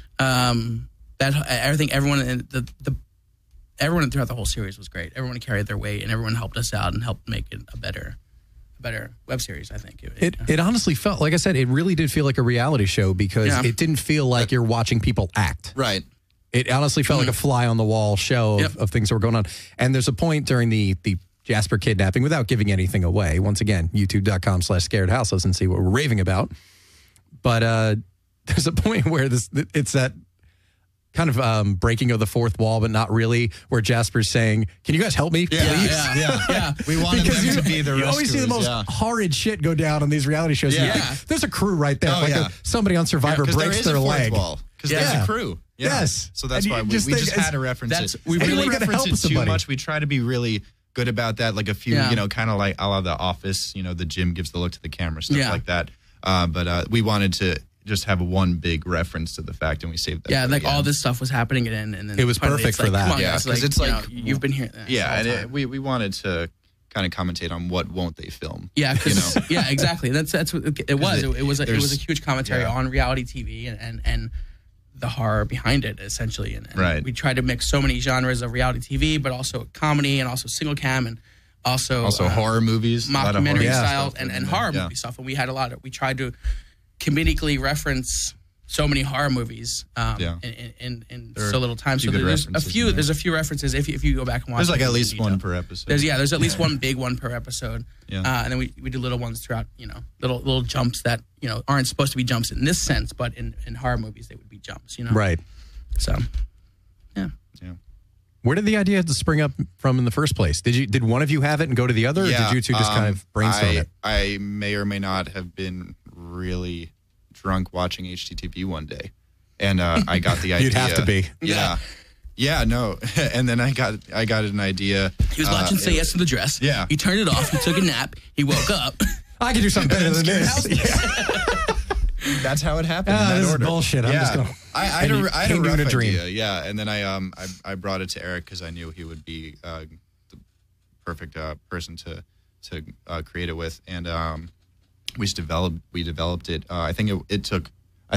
I think everyone everyone throughout the whole series was great. Everyone carried their weight, and everyone helped us out and helped make it a better web series. I think it honestly felt, like I said, it really did feel like a reality show because it didn't feel like you're watching people act. Right. It honestly felt like a fly on the wall show of things that were going on. And there's a point during the Jasper kidnapping, without giving anything away. Once again, youtube.com/scaredhouseless and see what we're raving about. But there's a point where it's that kind of breaking of the fourth wall, but not really, where Jasper's saying, can you guys help me, please? Yeah. We wanted them to be the rescuers. You always see the most horrid shit go down on these reality shows. Yeah. You think, there's a crew right there. Somebody on Survivor breaks their leg. Because there's a crew. Yeah. Yes. So that's why we just had to reference it. We really reference it too much. We try to be really good about that, like a few, kind of like a la The Office, the Jim gives the look to the camera, stuff like that. But we wanted to just have one big reference to the fact, and we saved that. Yeah, all this stuff was happening, and then it was perfect for that. Yeah, because it's like you've been here. And we wanted to kind of commentate on what won't they film. Yeah, because exactly. That's what it was. It was a huge commentary on reality TV and the horror behind it, essentially. And we tried to mix so many genres of reality TV, but also comedy and also single cam and also horror movies, mockumentary style and horror movie stuff. And we had we tried to comedically reference so many horror movies in so little time. So there's a few references if you go back and watch. There's at least one per episode. There's at least one big one per episode. Yeah. And then we do little ones throughout, little jumps that, aren't supposed to be jumps in this sense, but in horror movies they would be jumps, Right. So, yeah. Where did the idea spring up from in the first place? Did one of you have it and go to the other, or did you two just kind of brainstorm it? I may or may not have been really drunk watching HGTV one day, and I got the idea. You'd have to be. Yeah, no. And then I got an idea. He was watching Say Yes to the Dress. Yeah. He turned it off. He took a nap. He woke up. I could do something better than this. That's how it happened. In that this order. Is bullshit. I'm just going. I had a rough idea. Yeah, and then I brought it to Eric because I knew he would be the perfect person to create it with, and we developed it. I think it took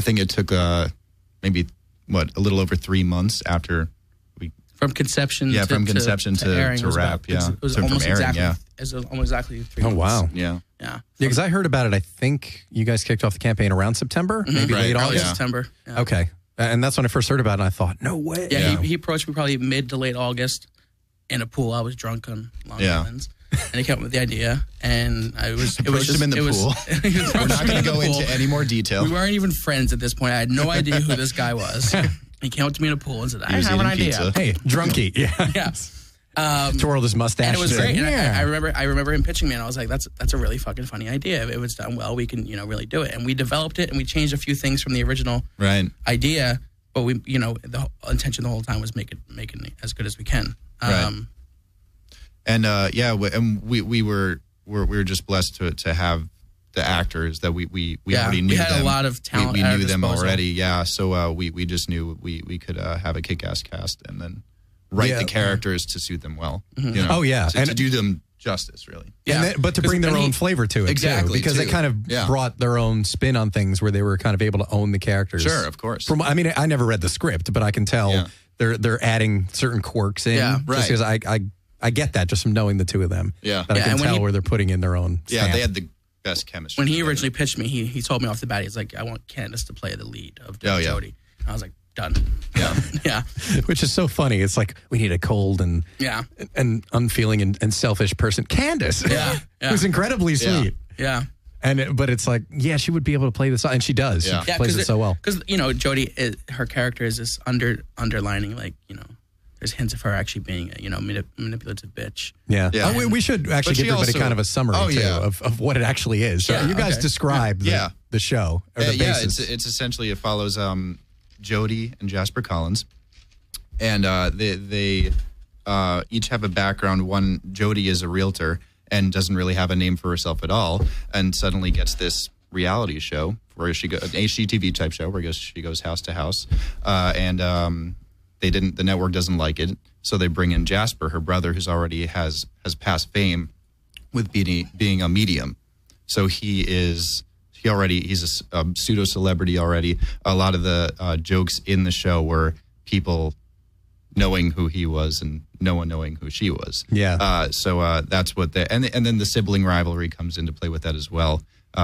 maybe a little over 3 months after we from conception. Yeah, to, from conception to airing to wrap. It was from almost airing. exactly. Yeah. It was almost exactly 3 Oh, months. wow. Yeah. Yeah. Because I heard about it, I think you guys kicked off the campaign around September, maybe Right, late early August. September. Yeah. Okay. And that's when I first heard about it, and I thought, no way. Yeah, he approached me probably mid to late August in a pool. I was drunk on Long Island. And he came up with the idea, and it was Approached him in the pool. We're not going to go into any more detail. We weren't even friends at this point. I had no idea who this guy was. He came up to me in a pool and said, I was have an eating idea. pizza. Hey, drunkie. Yeah. Yeah. Twirled his mustache. And it was great. And Yeah. I remember him pitching me, and I was like, that's a really fucking funny idea. If it was done well, we can, really do it. And we developed it, and we changed a few things from the original idea. But we, the intention the whole time was making it as good as we can. Right. And we were just blessed to have the actors that we already knew. We had them. a lot of talent. We at our knew them disposal. already. Yeah. So we just knew we could have a kick-ass cast and then write the characters to suit them well. Oh, yeah. To do them justice, really. Yeah. But to bring their own flavor to it, Exactly, too. Because they too. kind of brought their own spin on things where they were kind of able to own the characters. Sure, of course. I never read the script, but I can tell they're adding certain quirks in. Yeah, just because I get that just from knowing the two of them. Yeah. That I can and when tell he- where they're putting in their own Yeah, stamp. they had the best chemistry. When he together. originally pitched me, he told me off the bat, he's like, I want Candace to play the lead of Oh, yeah. Jody. I was like, done. Yeah. Yeah. Which is so funny. It's like we need a cold and unfeeling and selfish person. Candace, Yeah. who's incredibly sweet. Yeah. But it's like, she would be able to play this, and she does. Yeah. She plays it so well. Because, Jody, her character is this underlining, there's hints of her actually being a, manipulative bitch. Yeah. Yeah. We should actually But give she everybody also- kind of a summary, Oh, too, yeah. of what it actually is. So Yeah, you guys okay. describe the show, or the basis. It's essentially, it follows Jody and Jasper Collins. And they each have a background. One, Jody is a realtor and doesn't really have a name for herself at all, and suddenly gets this reality show where she goes, an HGTV type show where she goes house to house, and the network doesn't like it, so they bring in Jasper, her brother, who's already has past fame with being a medium. So he's a pseudo celebrity already. A lot of the jokes in the show were people knowing who he was and no one knowing who she was. Yeah. So that's what and then the sibling rivalry comes into play with that as well.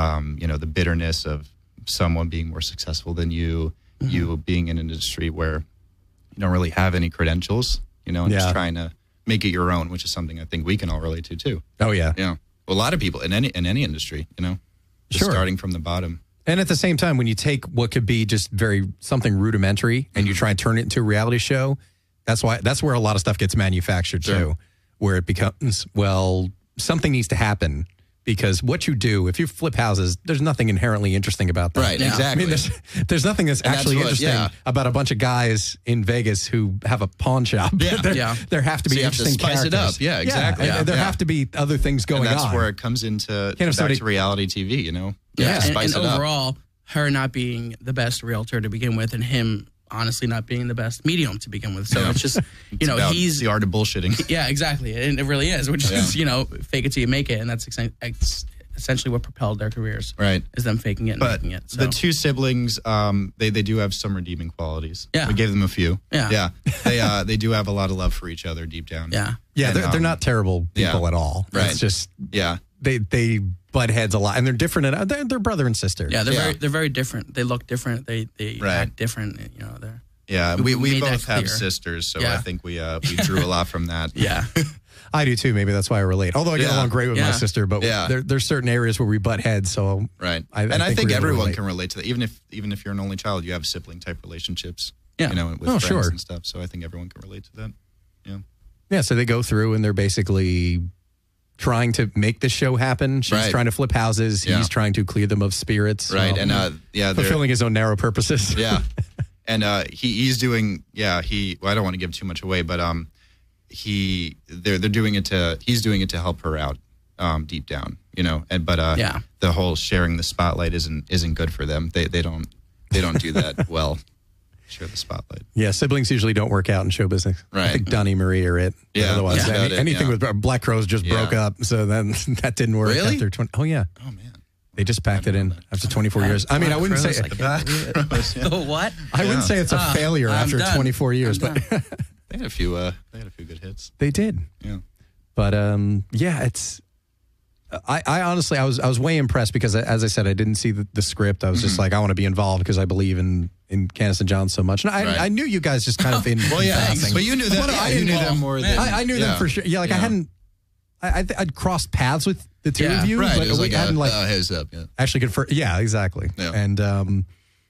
The bitterness of someone being more successful than you, you being in an industry where you don't really have any credentials, and just trying to make it your own, which is something I think we can all relate to too. Oh, yeah. Yeah. Well, a lot of people in any industry, just Sure. starting from the bottom. And at the same time, when you take what could be just something rudimentary and you try and turn it into a reality show, that's where a lot of stuff gets manufactured too, where it becomes, something needs to happen. Because what you do, if you flip houses, there's nothing inherently interesting about that. Right, exactly. I mean, there's nothing that's actually interesting about a bunch of guys in Vegas who have a pawn shop. Yeah. There have to be So you have to interesting spice it characters. up. Yeah, exactly. and there have to be other things going And that's on. where it comes into Can't have somebody- back to reality TV, You Yeah. have to And spice it up. overall, her not being the best realtor to begin with, and him honestly not being the best medium to begin with. So it's just, About he's the art of bullshitting. Yeah, exactly. And it really is, which is, fake it till you make it. And that's essentially what propelled their careers. Right. Is them faking it and But making it. So. the two siblings, they do have some redeeming qualities. Yeah. We gave them a few. Yeah. They do have a lot of love for each other deep down. Yeah. Yeah, And, they're not terrible people at all. Right. It's just Yeah. they butt heads a lot, and they're different. They're brother and sister. Yeah, they're very different. They look different. They act different. They're. Yeah, We we made that both have clear. sisters, so Yeah. I think we drew a lot from that. Yeah. I do too. Maybe that's why I relate. Although I get Yeah. along great with my Yeah. sister, but there's certain areas where we butt heads. So Right. I I think we everyone relate. can relate to that. Even if you're an only child, you have sibling type relationships. Yeah. With Oh, friends sure. and stuff. So I think everyone can relate to that. Yeah. Yeah, so they go through and they're basically trying to make this show happen. She's Right. trying to flip houses. Yeah. He's trying to clear them of spirits. Right. Um, And they're fulfilling his own narrow purposes. Yeah. And he's doing I don't want to give too much away, but they're doing it he's doing it to help her out deep down, but the whole sharing the spotlight isn't good for them. They don't do that well. share the spotlight. Yeah, siblings usually don't work out in show business. Right. I think Donnie Marie are it. But Yeah, otherwise, that's about it, anything yeah. with Black Crows just broke Yeah. up, so then that didn't work Really? after 20. Oh yeah, Oh man. they just packed it in after 24 years. I mean, I wouldn't say The what? I wouldn't say it's a failure I'm after done. 24 years, I'm but They had a few. They had a few good hits. they did. Yeah. But yeah, it's. I honestly, I was way impressed because, as I said, I didn't see the script. I was just like, I want to be involved because I believe in Candace and John so much. And Right. I knew you guys just kind of in Well, yeah, passing. but you knew them. Well, You knew them more than I knew them for sure. Yeah, like I Yeah. hadn't. I'd crossed paths with the two Yeah, of you, Right. but It was we like hadn't heads up. Yeah. actually confirmed. Yeah, exactly. Yeah. And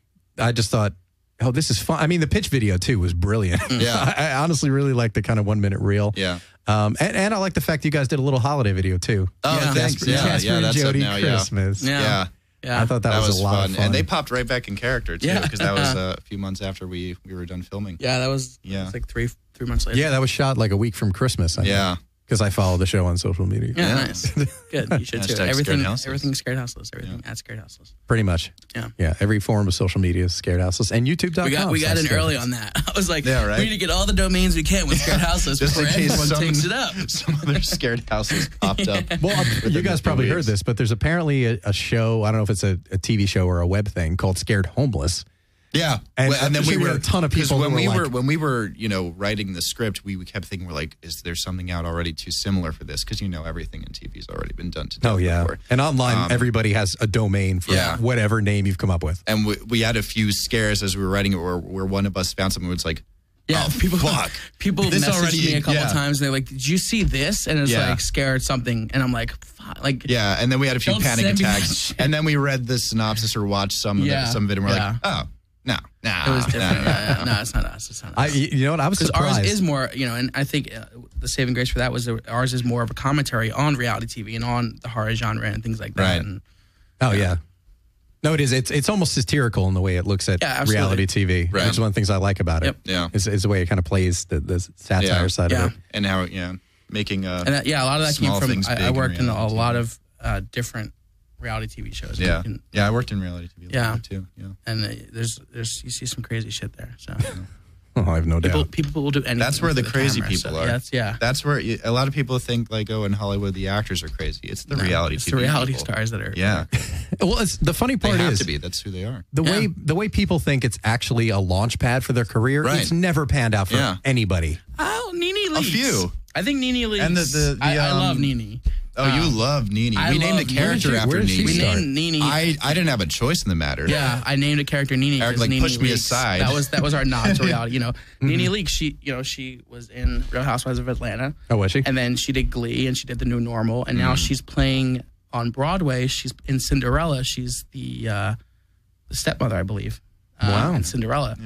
I just thought, oh, this is fun. I mean, the pitch video too was brilliant. Yeah. I honestly really liked the kind of 1 minute reel. Yeah. And I like the fact you guys did a little holiday video too. Oh, Yeah. thanks. Jasper, Yeah, Jasper yeah, and that's Jody up now. Christmas. Yeah. Yeah. Yeah. I thought that was a lot of fun. And they popped right back in character too, Yeah. because that was a few months after we were done filming. Yeah, that was like 3 months later. Yeah, that was shot like a week from Christmas. Yeah. Because I follow the show on social media. Yeah, Yeah. nice. Good. You should too. Hashtag Everything, Scared Houseless. everything Scared Houseless. Everything at Scared Houseless. Pretty much. Yeah. Yeah, every form of social media is Scared Houseless. And YouTube.com. We got in early on that. I was like, Yeah, right. we need to get all the domains we can with Scared Houseless Just before in case everyone some- takes it up. Some other scared houses popped up. Well, you within guys a few probably heard weeks. this, but there's apparently a show, I don't know if it's a TV show or a web thing, called Scared Homeless. Yeah, And then I'm sure there are a ton of 'cause people when who we were were like- when we were writing the script, we kept thinking, we're like, is there something out already too similar for this? Because everything in TV's already been done to death Oh, yeah. before. And online, everybody has a domain for Yeah. whatever name you've come up with. And we had a few scares as we were writing it, where one of us found something where it's like, Yeah, oh, people fuck. People This messaged already- me a couple yeah. times. And they're like, "Did you see this?" And it's Yeah. like scared something, and I'm like, "Fuck!" Like, Yeah, and then we had a few Don't panic send me that attacks, shit. and then we read the synopsis or watched some of Yeah. it, and we're Yeah. like, oh, no, it was different. No, it's not us. It's not us. You know what? I was Because surprised. ours is more, and I think the saving grace for that was that ours is more of a commentary on reality TV and on the horror genre and things like that. Right. And Oh yeah. No, it is. It's almost satirical in the way it looks at Yeah, absolutely. reality TV, Right. which is one of the things I like about it. Yep. Yeah. is the way it kind of plays the satire Yeah. side Yeah. of it. and how making And that, a lot of that came small from. things big I worked in a reality lot of different reality TV shows. Yeah, And, yeah, I worked in reality TV a little Yeah. bit too. Yeah, and there's you see some crazy shit there. So Oh, I have no doubt. people will do anything. that's where for the crazy camera, people so, are. Yeah, That's where a lot of people think like, oh, in Hollywood the actors are crazy. It's the reality it's TV the reality people. stars that are. Yeah, Well, it's, the funny they part have is to be. That's who they are. the way people think it's actually a launch pad for their career. Right. It's never panned out for Yeah. anybody. Oh, Nene A Leakes. few. I think Nene Leakes. And the I love Nene. Oh, you love Nene. I We named a love- character Where after did she Nene. We start? named Nene. I didn't have a choice in the matter. Yeah, I named a character Nene. Eric, 'cause like, Nene pushed me Leakes. aside. That was our nod to reality. Nene Leakes. She was in Real Housewives of Atlanta. Oh, was she? And then she did Glee, and she did The New Normal, and now she's playing on Broadway. She's in Cinderella. She's the stepmother, I believe. Wow. In Cinderella.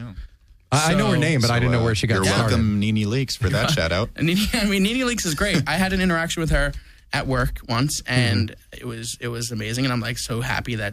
I know her So- name, but I didn't know where she got You're started. welcome, Nene Leakes, for that shout out. And Nene Leakes is great. I had an interaction with her at work once, and it was amazing. And I'm like so happy that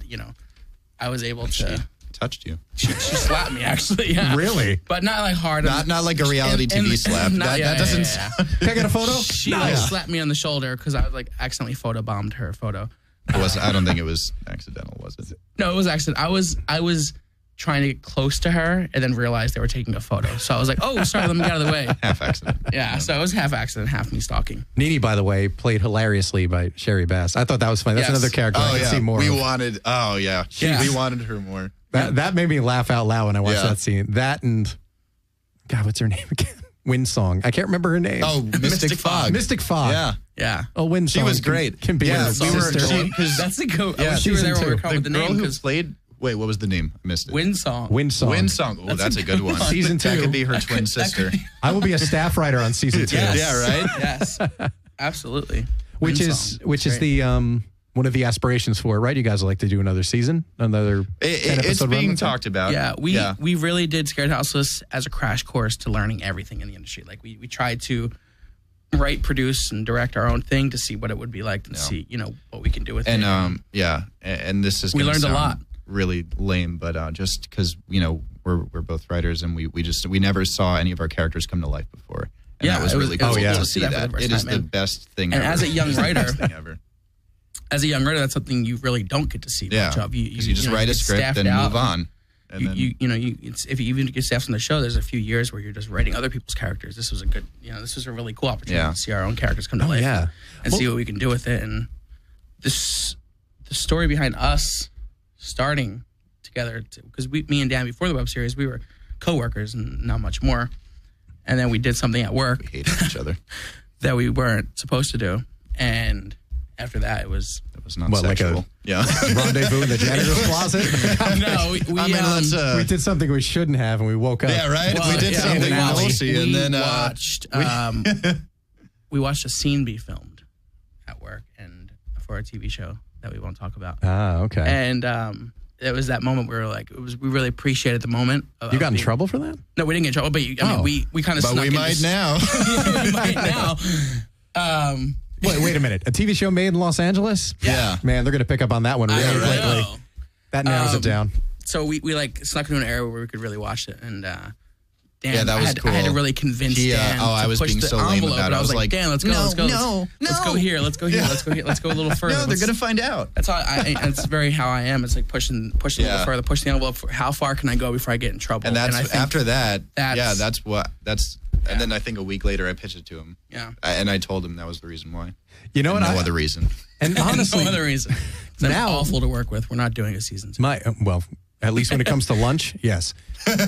I was able to. Touched you. She slapped me actually. Yeah. Really? But not like hard. Not like a reality And- TV slap. not- That doesn't. yeah. Can I get a photo? She like slapped me on the shoulder because I like accidentally photobombed her photo. It wasn't. I don't think it was accidental, was it? No, it was accident. I was trying to get close to her and then realized they were taking a photo. So I was like, oh, sorry, let me get out of the way. Half accident. Yeah, so it was half accident, half me stalking. Nene, by the way, played hilariously by Sherry Bass. I thought that was funny. That's Yes. another character I Oh could yeah, see more we of. wanted. Oh yeah, Yeah. we wanted her more. That made me laugh out loud when I watched Yeah. that scene. That and God, what's her name again? Windsong. I can't remember her name. Oh, Mystic Fog. Mystic Fog. Yeah, Yeah. Oh, Windsong. she was great. Can be Yeah, his we were- sister. she- 'cause- That's a go. I Yeah, wish you were there when we were season coming the with the girl name who because played. Wait, what was the name? I missed it. Windsong. Windsong. Windsong. Oh, that's a good one. Season That 2. could be her twin sister. I will be a staff writer on season 2. Yes. Yeah, right? Yes. Absolutely. Which Windsong. is Great. the one of the aspirations for it, right? You guys would like to do another season, another 10 It's episode run being with it? talked about. Yeah, we really did Scared Houseless as a crash course to learning everything in the industry. Like we tried to write, produce, and direct our own thing to see what it would be like to see what we can do with it. And and this is We gonna learned a sound lot. really lame, but just because we're both writers and we never saw any of our characters come to life before. And Yeah, that was it was- really it cool was cool to to see see that for that. the first It is time, the and- best thing and ever. as a young It's the writer- best thing ever. as a young writer, that's something you really don't get to see Yeah, much of. because you just write a get script staffed and out. move on. And then, if you even get staff on the show, there's a few years where you're just writing other people's characters. This was a really cool opportunity to see our own characters come to life and see what we can do with it. And the story behind us starting together, because me and Dan, before the web series, we were co-workers and not much more. And then we did something at work. we hated each other. That we weren't supposed to do. And after that, it was not sexual. Rendezvous in the janitor's closet? No, we did something we shouldn't have, and we woke up. Yeah, right? Well, we did something naughty, and then watched, we watched a scene be filmed at work and for a TV show that we won't talk about. Ah, okay. And it was that moment where we really appreciated the moment. You got in trouble for that? No, we didn't get in trouble, but we kind of snuck we might now. We might now. Wait a minute. A TV show made in Los Angeles? Yeah. Man, they're going to pick up on that one really quickly. That narrows it down. So we snuck into an area where we could really watch it. And Dan, that was cool. I had to really convince Dan I was push being the so lame envelope. about it. I was like, Dan, let's go. No, Let's go here. Let's go here. Yeah. Let's go here. Let's go a little further. No, they're going to find out. That's how it's very how I am. It's like pushing a little further, push the envelope. How far can I go before I get in trouble? And that's I think after that. that's And then I think a week later I pitched it to him. Yeah. And I told him that was the reason why. You know what? No other reason. And honestly, no other reason. Now awful to work with. We're not doing a season 2. At least when it comes to lunch, yes.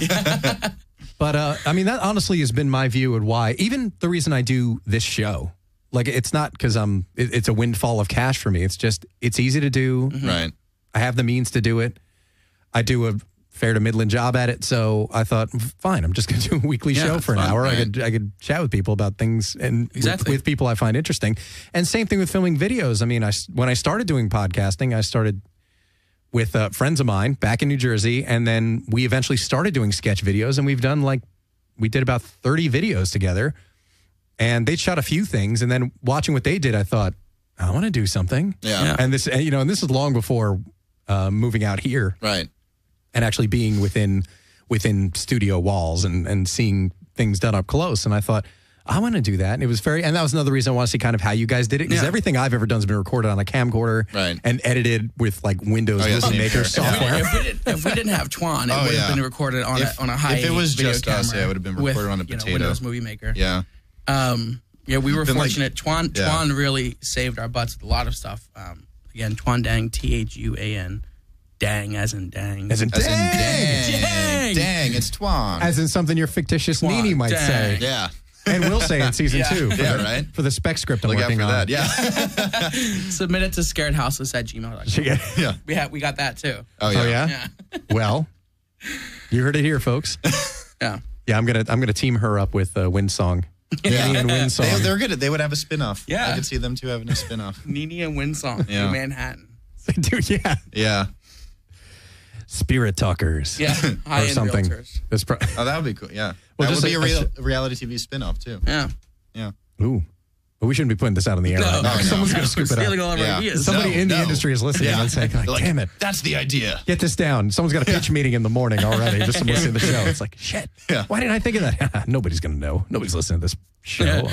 But that honestly has been my view and why. Even the reason I do this show, like it's not because it's a windfall of cash for me. It's just it's easy to do. Mm-hmm. Right. I have the means to do it. I do a fair to middling job at it, so I thought, fine, I'm just going to do a weekly show for an hour. Right. I could chat with people about things and with people I find interesting. And same thing with filming videos. I mean, when I started doing podcasting, I started with friends of mine back in New Jersey, and then we eventually started doing sketch videos, and we did about 30 videos together, and they shot a few things, and then watching what they did, I thought, I want to do something. Yeah. And this is long before moving out here. Right. And actually being within studio walls and seeing things done up close. And I thought, I want to do that. And it was and that was another reason I want to see kind of how you guys did it. Because everything I've ever done has been recorded on a camcorder and edited with like Windows Movie Maker software. If we didn't have Twan, it would have been recorded on a high If it was just camera us, it would have been recorded on a potato. Windows Movie Maker. Yeah. We were fortunate. Twan really saved our butts with a lot of stuff. Again, Twan Dang, THUAN. Dang, as in dang. As in dang. Dang, it's Twan. As in something your fictitious Twan, Nene might say. Yeah. And will say in season 2. Right. For the spec script I'm working on. That, yeah. Submit it to scaredhouseless@gmail.com. Yeah. We got that too. Oh yeah. Well, you heard it here, folks. Yeah. Yeah, I'm gonna team her up with Wind Song. Nene and Wind Song. They're good. They would have a spin-off. Yeah. I could see them two having a spin-off. Nene and Wind Song in Manhattan. Dude, yeah. Yeah. Spirit Talkers. Yeah. Or something. That would be cool. Yeah. Well, that just would be a reality TV spin-off too. Yeah. Yeah. Ooh. But we shouldn't be putting this out on the air right now. Someone's going to scoop it stealing up. all of our ideas. Somebody in the industry is listening and saying, like, damn it. That's the idea. Get this down. Someone's got a pitch meeting in the morning already just to listen to the show. It's like, shit. Yeah. Why didn't I think of that? Nobody's going to know. Nobody's listening to this show.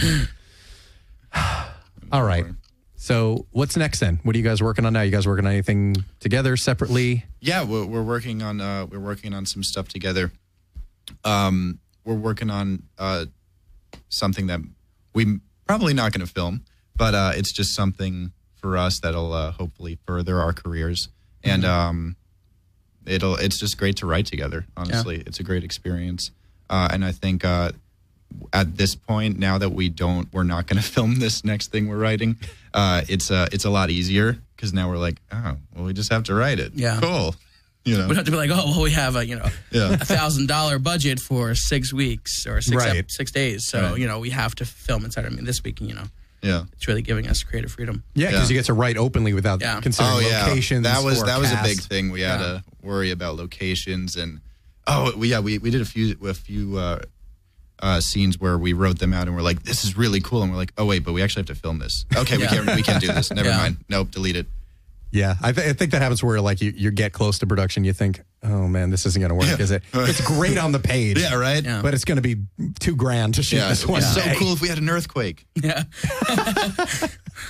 All right. So what's next then? What are you guys working on now? You guys working on anything together, separately? Yeah, we're working on some stuff together. We're working on something that we probably not going to film, but it's just something for us that'll hopefully further our careers, and it's just great to write together. Honestly, it's a great experience, and I think at this point, now that we're not going to film this next thing we're writing, it's a lot easier because now we're like, oh, well, we just have to write it. Yeah, cool. You know, we don't have to be like, oh, well, we have a $1,000 budget for 6 weeks or 6 days, so we have to film inside. I mean, this week, it's really giving us creative freedom. Yeah, because you get to write openly without considering locations. That was a big thing. We had to worry about locations, and we did a few scenes where we wrote them out and we're like, this is really cool, and we're like, oh wait, but we actually have to film this. Okay, we can't do this. Never mind. Nope, delete it. Yeah, I think that happens where like you get close to production, you think, oh man, this isn't going to work, is it? It's great on the page. Yeah, right? Yeah. But it's going to be $2,000 to shoot this one. It's so cool if we had an earthquake. Yeah.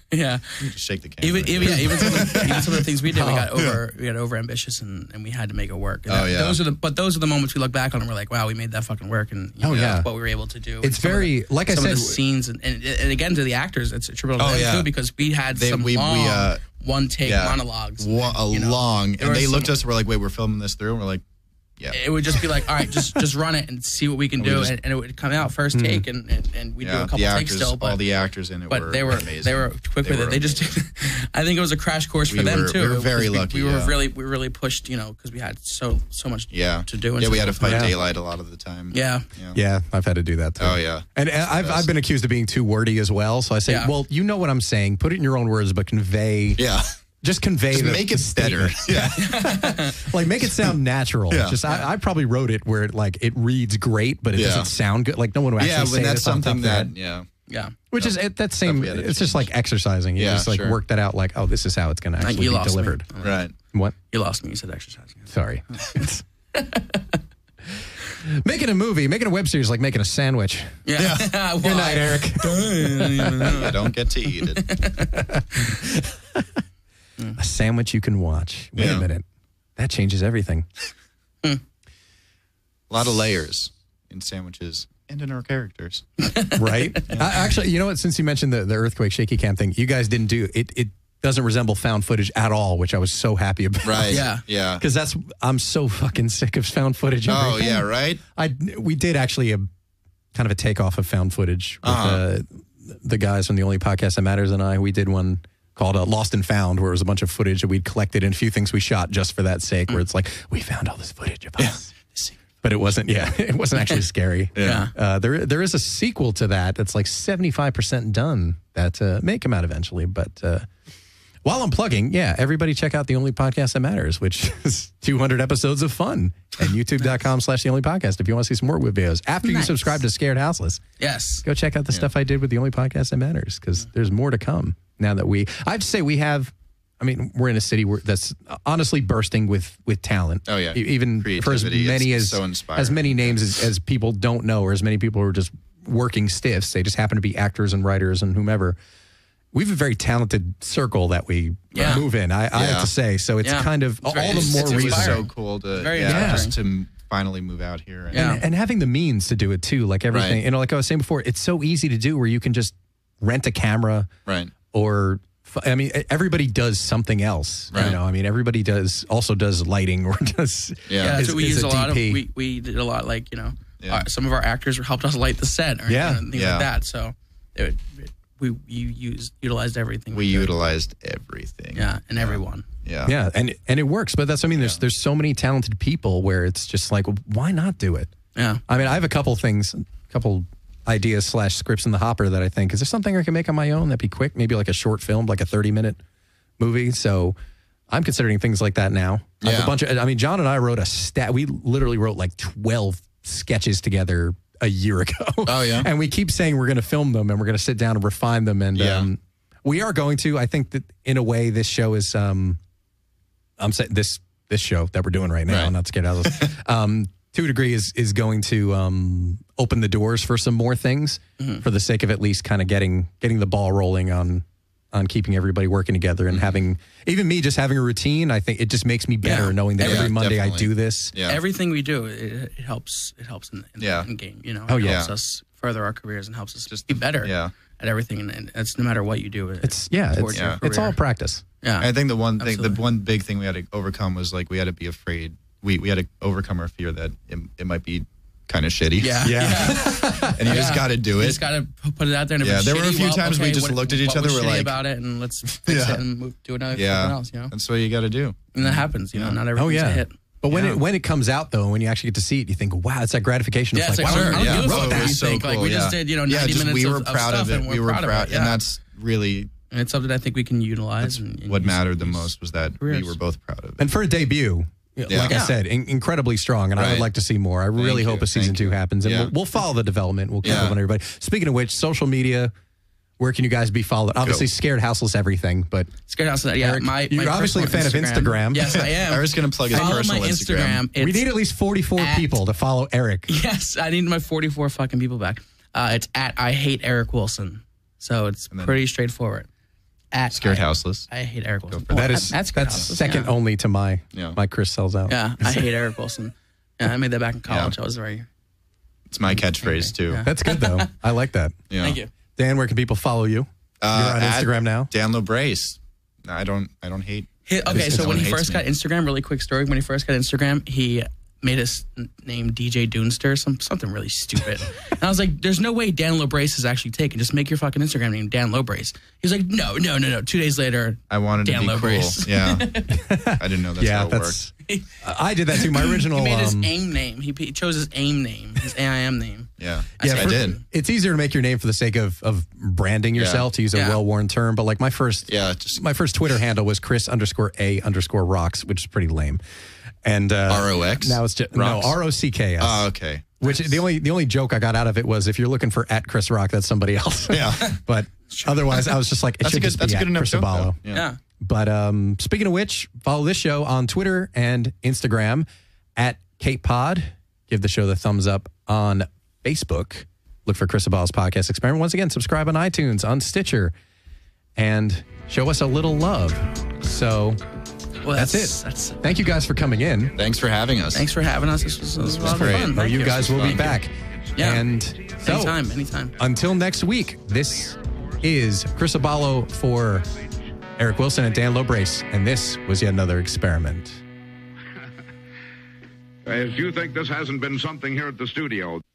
Yeah. You just shake the camera. Even some of the things we did, we got over ambitious and we had to make it work. And those are the moments we look back on and we're like, wow, we made that fucking work, and what we were able to do. It's very like I said, some of the scenes and again to the actors, it's attributable to them too, because we had some one take monologues. Long, and they looked at us and were like, wait, we're filming this through, and we're like, yeah. It would just be like, all right, just run it and see what we can do, and it would come out first take, and we do a couple takes still. But all the actors in it were amazing. They were quick with it. They just, I think it was a crash course for them too. We were very lucky. We really pushed, because we had so much to do. And we had to fight daylight a lot of the time. Yeah, I've had to do that too. Oh yeah, and I've been accused of being too wordy as well. So I say, well, you know what I'm saying. Put it in your own words, but convey. Yeah. Just convey just make it better. Yeah. Like make it sound natural. Yeah. Just I probably wrote it where it reads great, but it doesn't sound good. Like no one would actually say that's something that Which is that same. It's just like exercising. You just work that out. Like, oh, this is how it's going to actually be delivered. Right. What? You lost me. You said exercising. Sorry. Making a movie, making a web series, like making a sandwich. Yeah. Good night, Eric. You don't get to eat it. A sandwich you can watch. Wait a minute. That changes everything. A lot of layers in sandwiches and in our characters. Right? Actually, you know what? Since you mentioned the earthquake shaky cam thing, you guys didn't do it. It doesn't resemble found footage at all, which I was so happy about. Right. Yeah. Because I'm so fucking sick of found footage. Oh, yeah, right? We did actually kind of a takeoff of found footage with the guys from The Only Podcast That Matters and I. We did one called Lost and Found, where it was a bunch of footage that we'd collected and a few things we shot just for that sake, where it's like, we found all this footage of us. But it wasn't, it wasn't actually scary. There is a sequel to that that's like 75% done that may come out eventually. But while I'm plugging, everybody check out The Only Podcast That Matters, which is 200 episodes of fun at youtube.com/The Only Podcast if you want to see some more videos. After you subscribe to Scared Houseless, go check out the stuff I did with The Only Podcast That Matters, because there's more to come. Now that I'd say we're in a city that's honestly bursting with talent. Oh yeah, even for as many names as people don't know, or as many people who are just working stiffs. They just happen to be actors and writers and whomever. We have a very talented circle that we move in. I have to say, so it's kind of all the more reason. It's so cool to just to finally move out here and having the means to do it too. Like everything, like I was saying before, it's so easy to do where you can just rent a camera, right? Or, everybody does something else. Right. Everybody does lighting or does. So we use a lot of, we did a lot, like, some of our actors helped us light the set or things like that. So we utilized everything. We utilized everything. Yeah, and everyone. Yeah. And it works. But that's, there's so many talented people where it's just like, well, why not do it? Yeah. I have a couple ideas / scripts in the hopper that I think, is there something I can make on my own that'd be quick? Maybe like a short film, like a 30-minute movie. So I'm considering things like that now. I have a bunch of, John and I wrote we literally wrote like 12 sketches together a year ago. Oh yeah. And we keep saying we're going to film them and we're going to sit down and refine them. And we are going to. I think that in a way this show is, I'm saying this show that we're doing right now, I'm not Scared Houseless. 2 Degree is going to open the doors for some more things for the sake of at least kind of getting the ball rolling on keeping everybody working together and having, even me just having a routine. I think it just makes me better knowing that every Monday I do this. Yeah. Everything we do, it helps in the game. It helps us further our careers and helps us just be better at everything. And it's no matter what you do. It's all practice. Yeah. I think the one big thing we had to overcome was like we had to be afraid. We had to overcome our fear that it might be kind of shitty. Yeah. And you just got to do it. You just got to put it out there. And there were a few times we just looked at each other. We're like, about it, and let's fix it and do another something else. That's what you got to do. And that happens. Not everything's a hit. But when it comes out though, when you actually get to see it, you think, wow, it's that gratification. Yeah, it's like, I don't give a fuck what you so think. Cool, like we just did, 90 minutes we were of proud stuff, of it. and we were proud of it. and that's really. And it's something I think we can utilize. And what mattered the most was that we were both proud of it. And for a debut, like I said, incredibly strong, and I would like to see more. I really hope a season 2 happens, and we'll follow the development. We'll keep up on everybody. Speaking of which, social media, where can you guys be followed? Obviously, Scared Houseless everything, but Scared Houseless. Yeah, Eric, you're obviously a fan of Instagram. Yes, I am. Eric's going to plug his personal Instagram. We need at least 44 people to follow Eric. Yes, I need my 44 fucking people back. It's at I Hate Eric Wilson, so it's pretty straightforward. At Scared Houseless. I hate Eric Wilson. That's Scared Houseless, second yeah. only to my Yeah. Chris sells out. Yeah, I hate Eric Wilson. Yeah, I made that back in college. Yeah. I was very. It's my catchphrase too. Yeah. That's good though. I like that. Yeah. Thank you. Dan, where can people follow you? You're on at Instagram now. Dan LaBrace. I don't hate. Okay, so no when one he hates first me. got Instagram, really quick story. When he first got Instagram, he made his name DJ Doonster, something really stupid. And I was like, "There's no way Dan LaBrace is actually taken. Just make your fucking Instagram name Dan LaBrace." He's like, "No." 2 days later, I wanted Dan to be LaBrace. cool. Yeah. I didn't know that's how it worked. I did that too. My original. He made his AIM name. He chose his AIM name, his AIM name. Yeah. Yeah, I did. It's easier to make your name for the sake of branding yourself, to use a Yeah. well-worn term. But like my first Twitter handle was Chris_A_Rocks, which is pretty lame. And ROX? Now it's just Rocks? no ROCKS. Oh, okay. Which the only joke I got out of it was if you're looking for at Chris Rock, that's somebody else. Yeah. But otherwise, I was just like, it That's should a good- just that's be a at good enough Chris joke, Abalo. though. Yeah. But speaking of which, follow this show on Twitter and Instagram at Kate Pod. Give the show the thumbs up on Facebook. Look for Chris Abalo's Podcast Experiment. Once again, subscribe on iTunes, on Stitcher, and show us a little love. So Well, that's it. Thank you guys for coming in. Thanks for having us. Thanks for having us. This was a lot of great. fun. Oh, Thank you guys will be back. Yeah. And so, Anytime. until next week, this is Chris Abalo for Eric Wilson and Dan LaBrace, and this was yet another experiment. If you think this hasn't been something here at the studio,